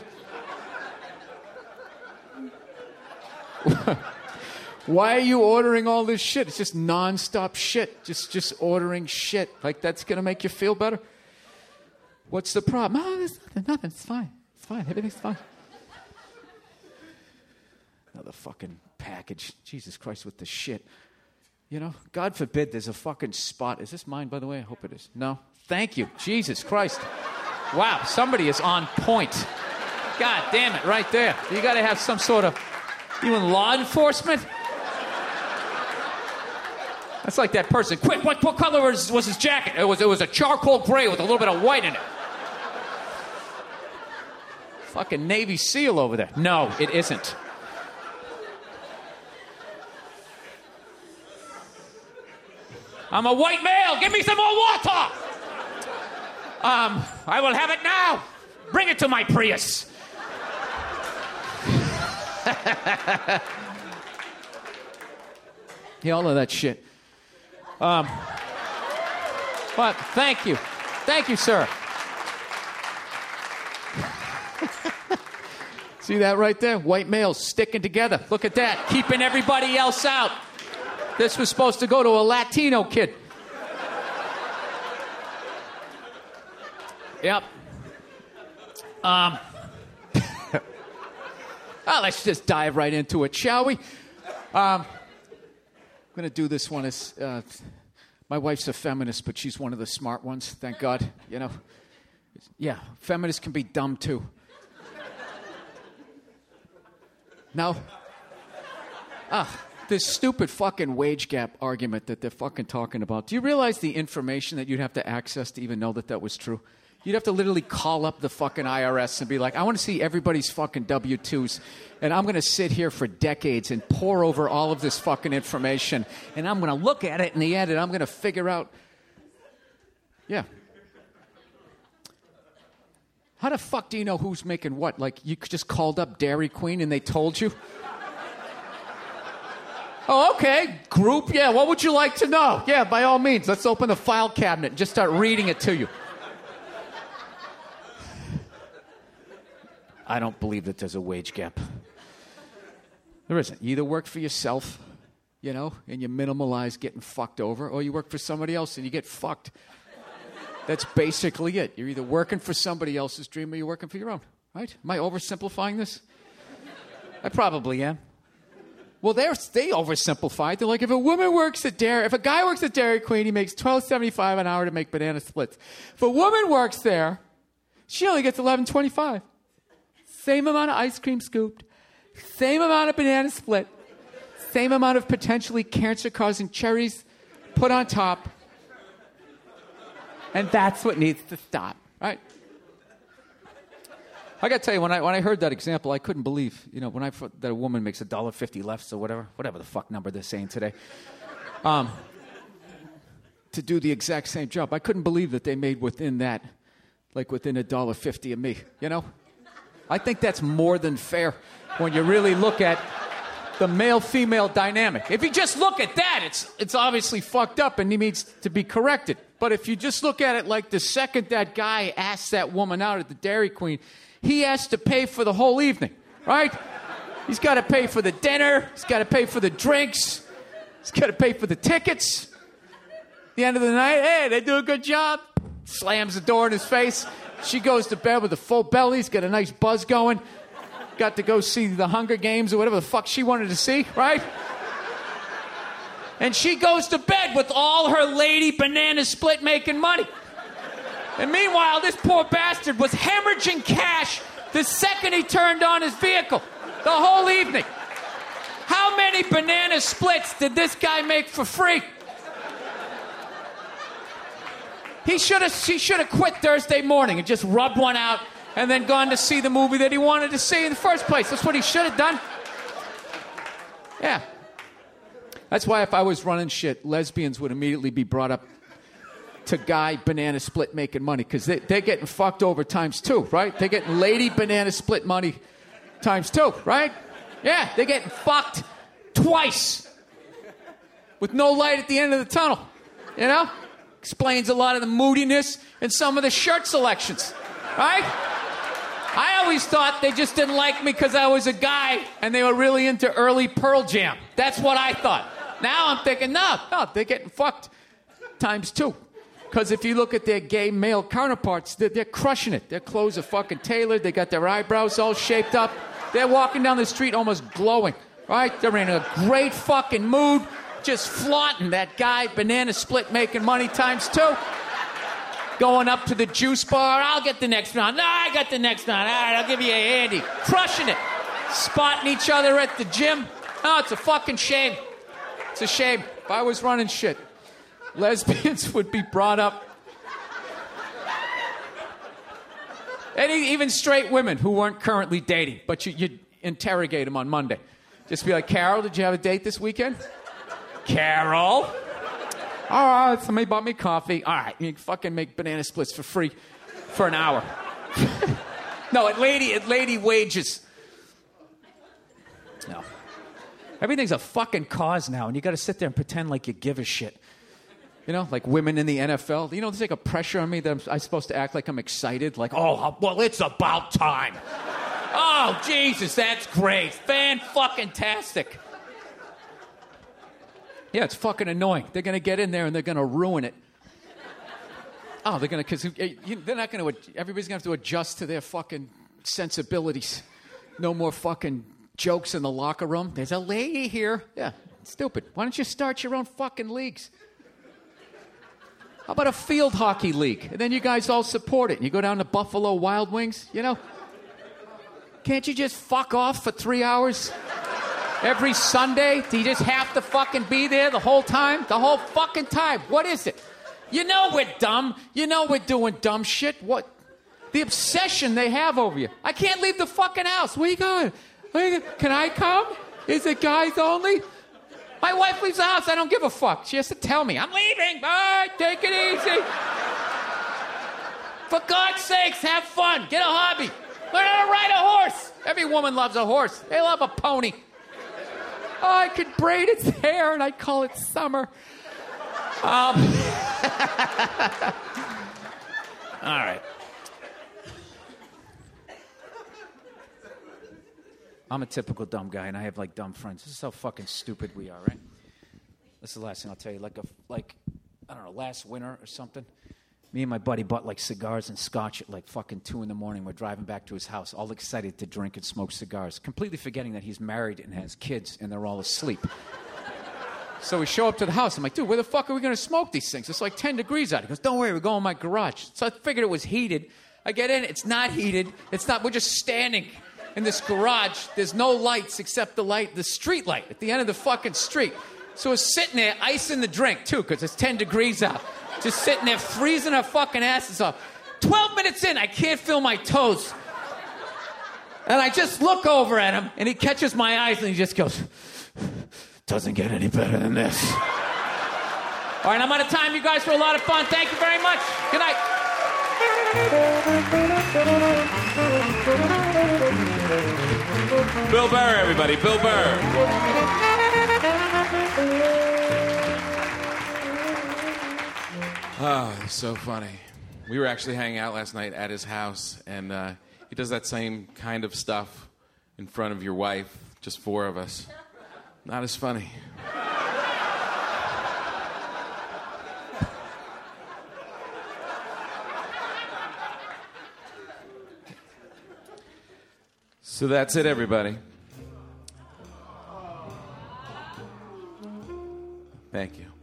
Why are you ordering all this shit? It's just nonstop shit. Just ordering shit. Like that's going to make you feel better? What's the problem? Oh, there's nothing. It's fine. It's fine. Everything's fine. Another fucking package. Jesus Christ with the shit. You know, God forbid there's a fucking spot. Is this mine, by the way? I hope it is. No? Thank you. Jesus Christ. Wow, somebody is on point. God damn it, right there. You got to have some sort of, even law enforcement? That's like that person. Quick, what color was his jacket? It was a charcoal gray with a little bit of white in it. Fucking Navy SEAL over there. No, it isn't. I'm a white male. Give me some more water. I will have it now. Bring it to my Prius. Yeah, all of that shit. But thank you. Thank you, sir. See that right there? White males sticking together. Look at that. Keeping everybody else out. This was supposed to go to a Latino kid. Yep. Well, let's just dive right into it, shall we? I'm going to do this one as... my wife's a feminist, but she's one of the smart ones, thank God. You know? Yeah, feminists can be dumb, too. No? This stupid fucking wage gap argument that they're fucking talking about. Do you realize the information that you'd have to access to even know that that was true? You'd have to literally call up the fucking IRS and be like, I want to see everybody's fucking W-2s, and I'm going to sit here for decades and pore over all of this fucking information, and I'm going to look at it in the end, and I'm going to figure out... Yeah. How the fuck do you know who's making what? Like, you just called up Dairy Queen and they told you? Oh, okay. Group? Yeah, what would you like to know? Yeah, by all means, let's open the file cabinet and just start reading it to you. I don't believe that there's a wage gap. There isn't. You either work for yourself, you know, and you minimalize getting fucked over, or you work for somebody else and you get fucked. That's basically it. You're either working for somebody else's dream or you're working for your own, right? Am I oversimplifying this? I probably am. Well, they oversimplified. They're like, if a guy works at Dairy Queen, he makes $12.75 an hour to make banana splits. If a woman works there, she only gets $11.25. Same amount of ice cream scooped, same amount of banana split, same amount of potentially cancer-causing cherries put on top. And that's what needs to stop, right? I got to tell you, when I heard that example, I couldn't believe, you know, when I thought that a woman makes $1.50 left, so whatever the fuck number they're saying today, to do the exact same job. I couldn't believe that they made within that, like within $1.50 of me, you know? I think that's more than fair when you really look at the male-female dynamic. If you just look at that, it's obviously fucked up and he needs to be corrected. But if you just look at it like the second that guy asks that woman out at the Dairy Queen, he has to pay for the whole evening, right? He's got to pay for the dinner. He's got to pay for the drinks. He's got to pay for the tickets. At the end of the night, hey, they do a good job. Slams the door in his face. She goes to bed with a full belly. He's got a nice buzz going. Got to go see the Hunger Games or whatever the fuck she wanted to see, right? And she goes to bed with all her lady banana split making money. And meanwhile, this poor bastard was hemorrhaging cash the second he turned on his vehicle, the whole evening. How many banana splits did this guy make for free? She should have quit Thursday morning and just rubbed one out and then gone to see the movie that he wanted to see in the first place. That's what he should have done. Yeah. That's why if I was running shit, lesbians would immediately be brought up to guy banana split making money, because they're getting fucked over times 2, right? They're getting lady banana split money times 2, right? Yeah, they're getting fucked twice with no light at the end of the tunnel, you know? Explains a lot of the moodiness and some of the shirt selections, right? I always thought they just didn't like me because I was a guy and they were really into early Pearl Jam. That's what I thought. Now I'm thinking, no, they're getting fucked times 2. Because if you look at their gay male counterparts, they're crushing it. Their clothes are fucking tailored. They got their eyebrows all shaped up. They're walking down the street almost glowing, right? They're in a great fucking mood, just flaunting that guy banana split making money times 2. Going up to the juice bar, I'll get the next round. No, I got the next round. All right, I'll give you a handy. Crushing it. Spotting each other at the gym. Oh, it's a fucking shame. It's a shame. If I was running shit, lesbians would be brought up. And even straight women who weren't currently dating, but you'd interrogate them on Monday. Just be like, Carol, did you have a date this weekend? Carol? All right, somebody bought me coffee. All right, you can fucking make banana splits for free for an hour. No, at lady wages. No. Everything's a fucking cause now, and you got to sit there and pretend like you give a shit. You know, like women in the NFL. You know, there's like a pressure on me that I'm supposed to act like I'm excited. Like, oh, well, it's about time. Oh, Jesus, that's great. Fan-fucking-tastic. Yeah, it's fucking annoying. They're going to get in there and they're going to ruin it. Oh, they're going to, because they're not going to, everybody's going to have to adjust to their fucking sensibilities. No more fucking jokes in the locker room. There's a lady here. Yeah, stupid. Why don't you start your own fucking leagues? How about a field hockey league? And then you guys all support it. And you go down to Buffalo Wild Wings, you know? Can't you just fuck off for 3 hours every Sunday? Do you just have to fucking be there the whole time? The whole fucking time. What is it? You know we're dumb. You know we're doing dumb shit. What? The obsession they have over you. I can't leave the fucking house. Where you going? Can I come? Is it guys only? My wife leaves the house. I don't give a fuck. She has to tell me. I'm leaving. Bye. Take it easy. For God's sakes, have fun. Get a hobby. Learn how to ride a horse. Every woman loves a horse. They love a pony. Oh, I could braid its hair and I'd call it summer. All right. I'm a typical dumb guy, and I have, like, dumb friends. This is how fucking stupid we are, right? This is the last thing I'll tell you. Like, I don't know, last winter or something, me and my buddy bought, like, cigars and scotch at, like, fucking 2 in the morning. We're driving back to his house, all excited to drink and smoke cigars, completely forgetting that he's married and has kids, and they're all asleep. So we show up to the house. I'm like, dude, where the fuck are we going to smoke these things? It's like 10 degrees out. He goes, don't worry, we're going in my garage. So I figured it was heated. I get in, it's not heated. It's not, we're just standing in this garage. There's no lights except the street light at the end of the fucking street. So we're sitting there, icing the drink, too, because it's 10 degrees out. Just sitting there, freezing our fucking asses off. 12 minutes in, I can't feel my toes. And I just look over at him, and he catches my eyes, and he just goes, doesn't get any better than this. All right, I'm out of time. You guys were a lot of fun. Thank you very much. Good night. Bill Burr, everybody. Bill Burr. Oh, it's so funny. We were actually hanging out last night at his house, and he does that same kind of stuff in front of your wife, just 4 of us. Not as funny. So that's it, everybody. Thank you.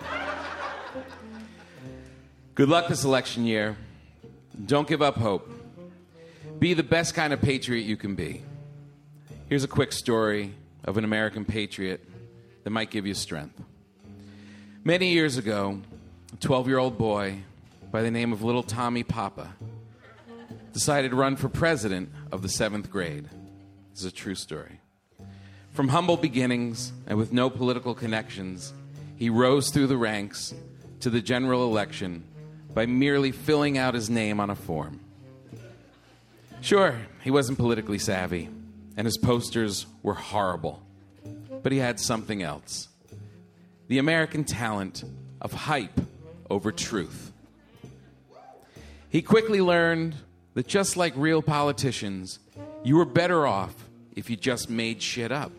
Good luck this election year. Don't give up hope. Be the best kind of patriot you can be. Here's a quick story of an American patriot that might give you strength. Many years ago, a 12-year-old boy by the name of Little Tommy Papa decided to run for president of the 7th grade. This is a true story. From humble beginnings and with no political connections, he rose through the ranks to the general election by merely filling out his name on a form. Sure, he wasn't politically savvy, and his posters were horrible, but he had something else. The American talent of hype over truth. He quickly learned that just like real politicians, you were better off if you just made shit up.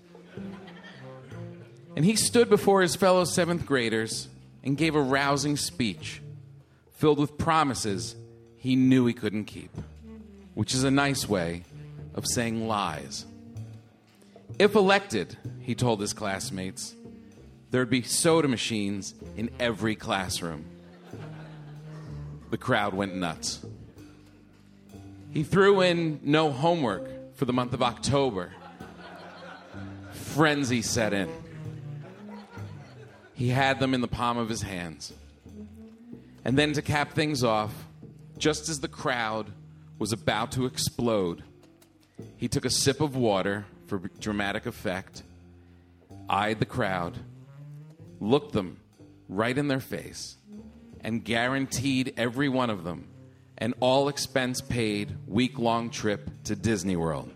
And he stood before his fellow 7th graders and gave a rousing speech filled with promises he knew he couldn't keep, which is a nice way of saying lies. If elected, he told his classmates, there'd be soda machines in every classroom. The crowd went nuts. He threw in no homework for the month of October. Frenzy set in. He had them in the palm of his hands. And then to cap things off, just as the crowd was about to explode, he took a sip of water for dramatic effect, eyed the crowd, looked them right in their face, and guaranteed every one of them an all-expense-paid week-long trip to Disney World.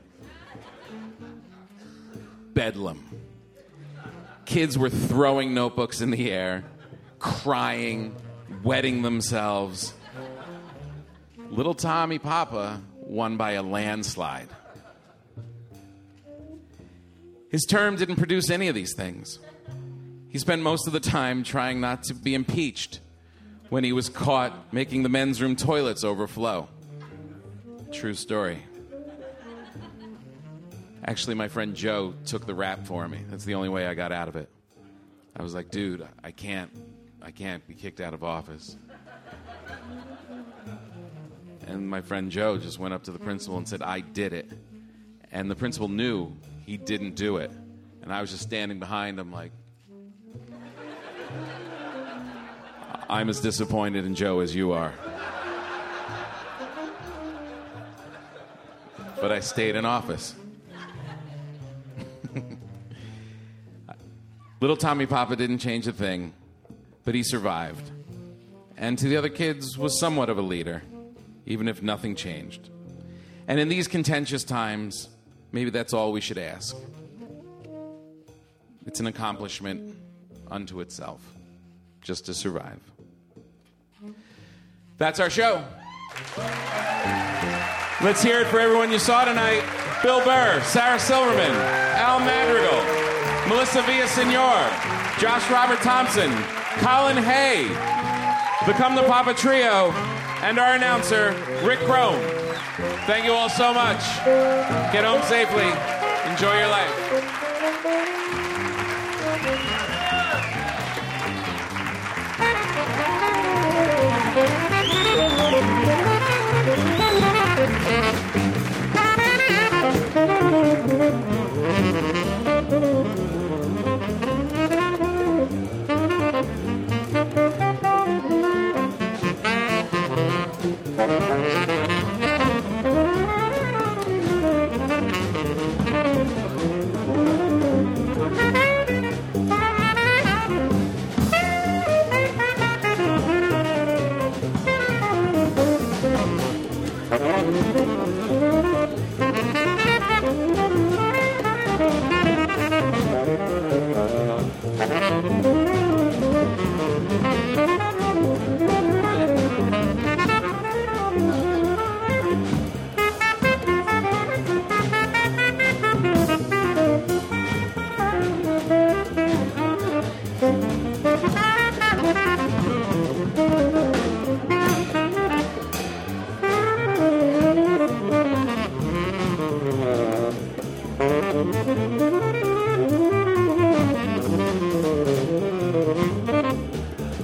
Bedlam. Kids were throwing notebooks in the air, crying, wetting themselves. Little Tommy Papa won by a landslide. His term didn't produce any of these things. He spent most of the time trying not to be impeached when he was caught making the men's room toilets overflow. True story. Actually, my friend Joe took the rap for me. That's the only way I got out of it. I was like, dude, I can't be kicked out of office. And my friend Joe just went up to the principal and said, I did it. And the principal knew he didn't do it. And I was just standing behind him like, I'm as disappointed in Joe as you are. But I stayed in office. Little Tommy Papa didn't change a thing, but he survived. And to the other kids was somewhat of a leader, even if nothing changed. And in these contentious times, maybe that's all we should ask. It's an accomplishment unto itself, just to survive. That's our show. Let's hear it for everyone you saw tonight. Bill Burr, Sarah Silverman, Al Madrigal, Melissa Villasenor, Josh Robert Thompson, Colin Hay, the Come the Papa Trio, and our announcer, Rick Crone. Thank you all so much. Get home safely. Enjoy your life.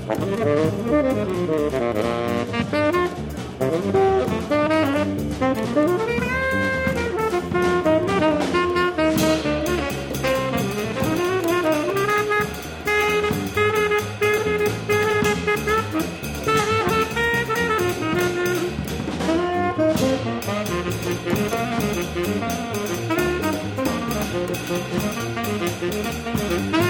Thank you.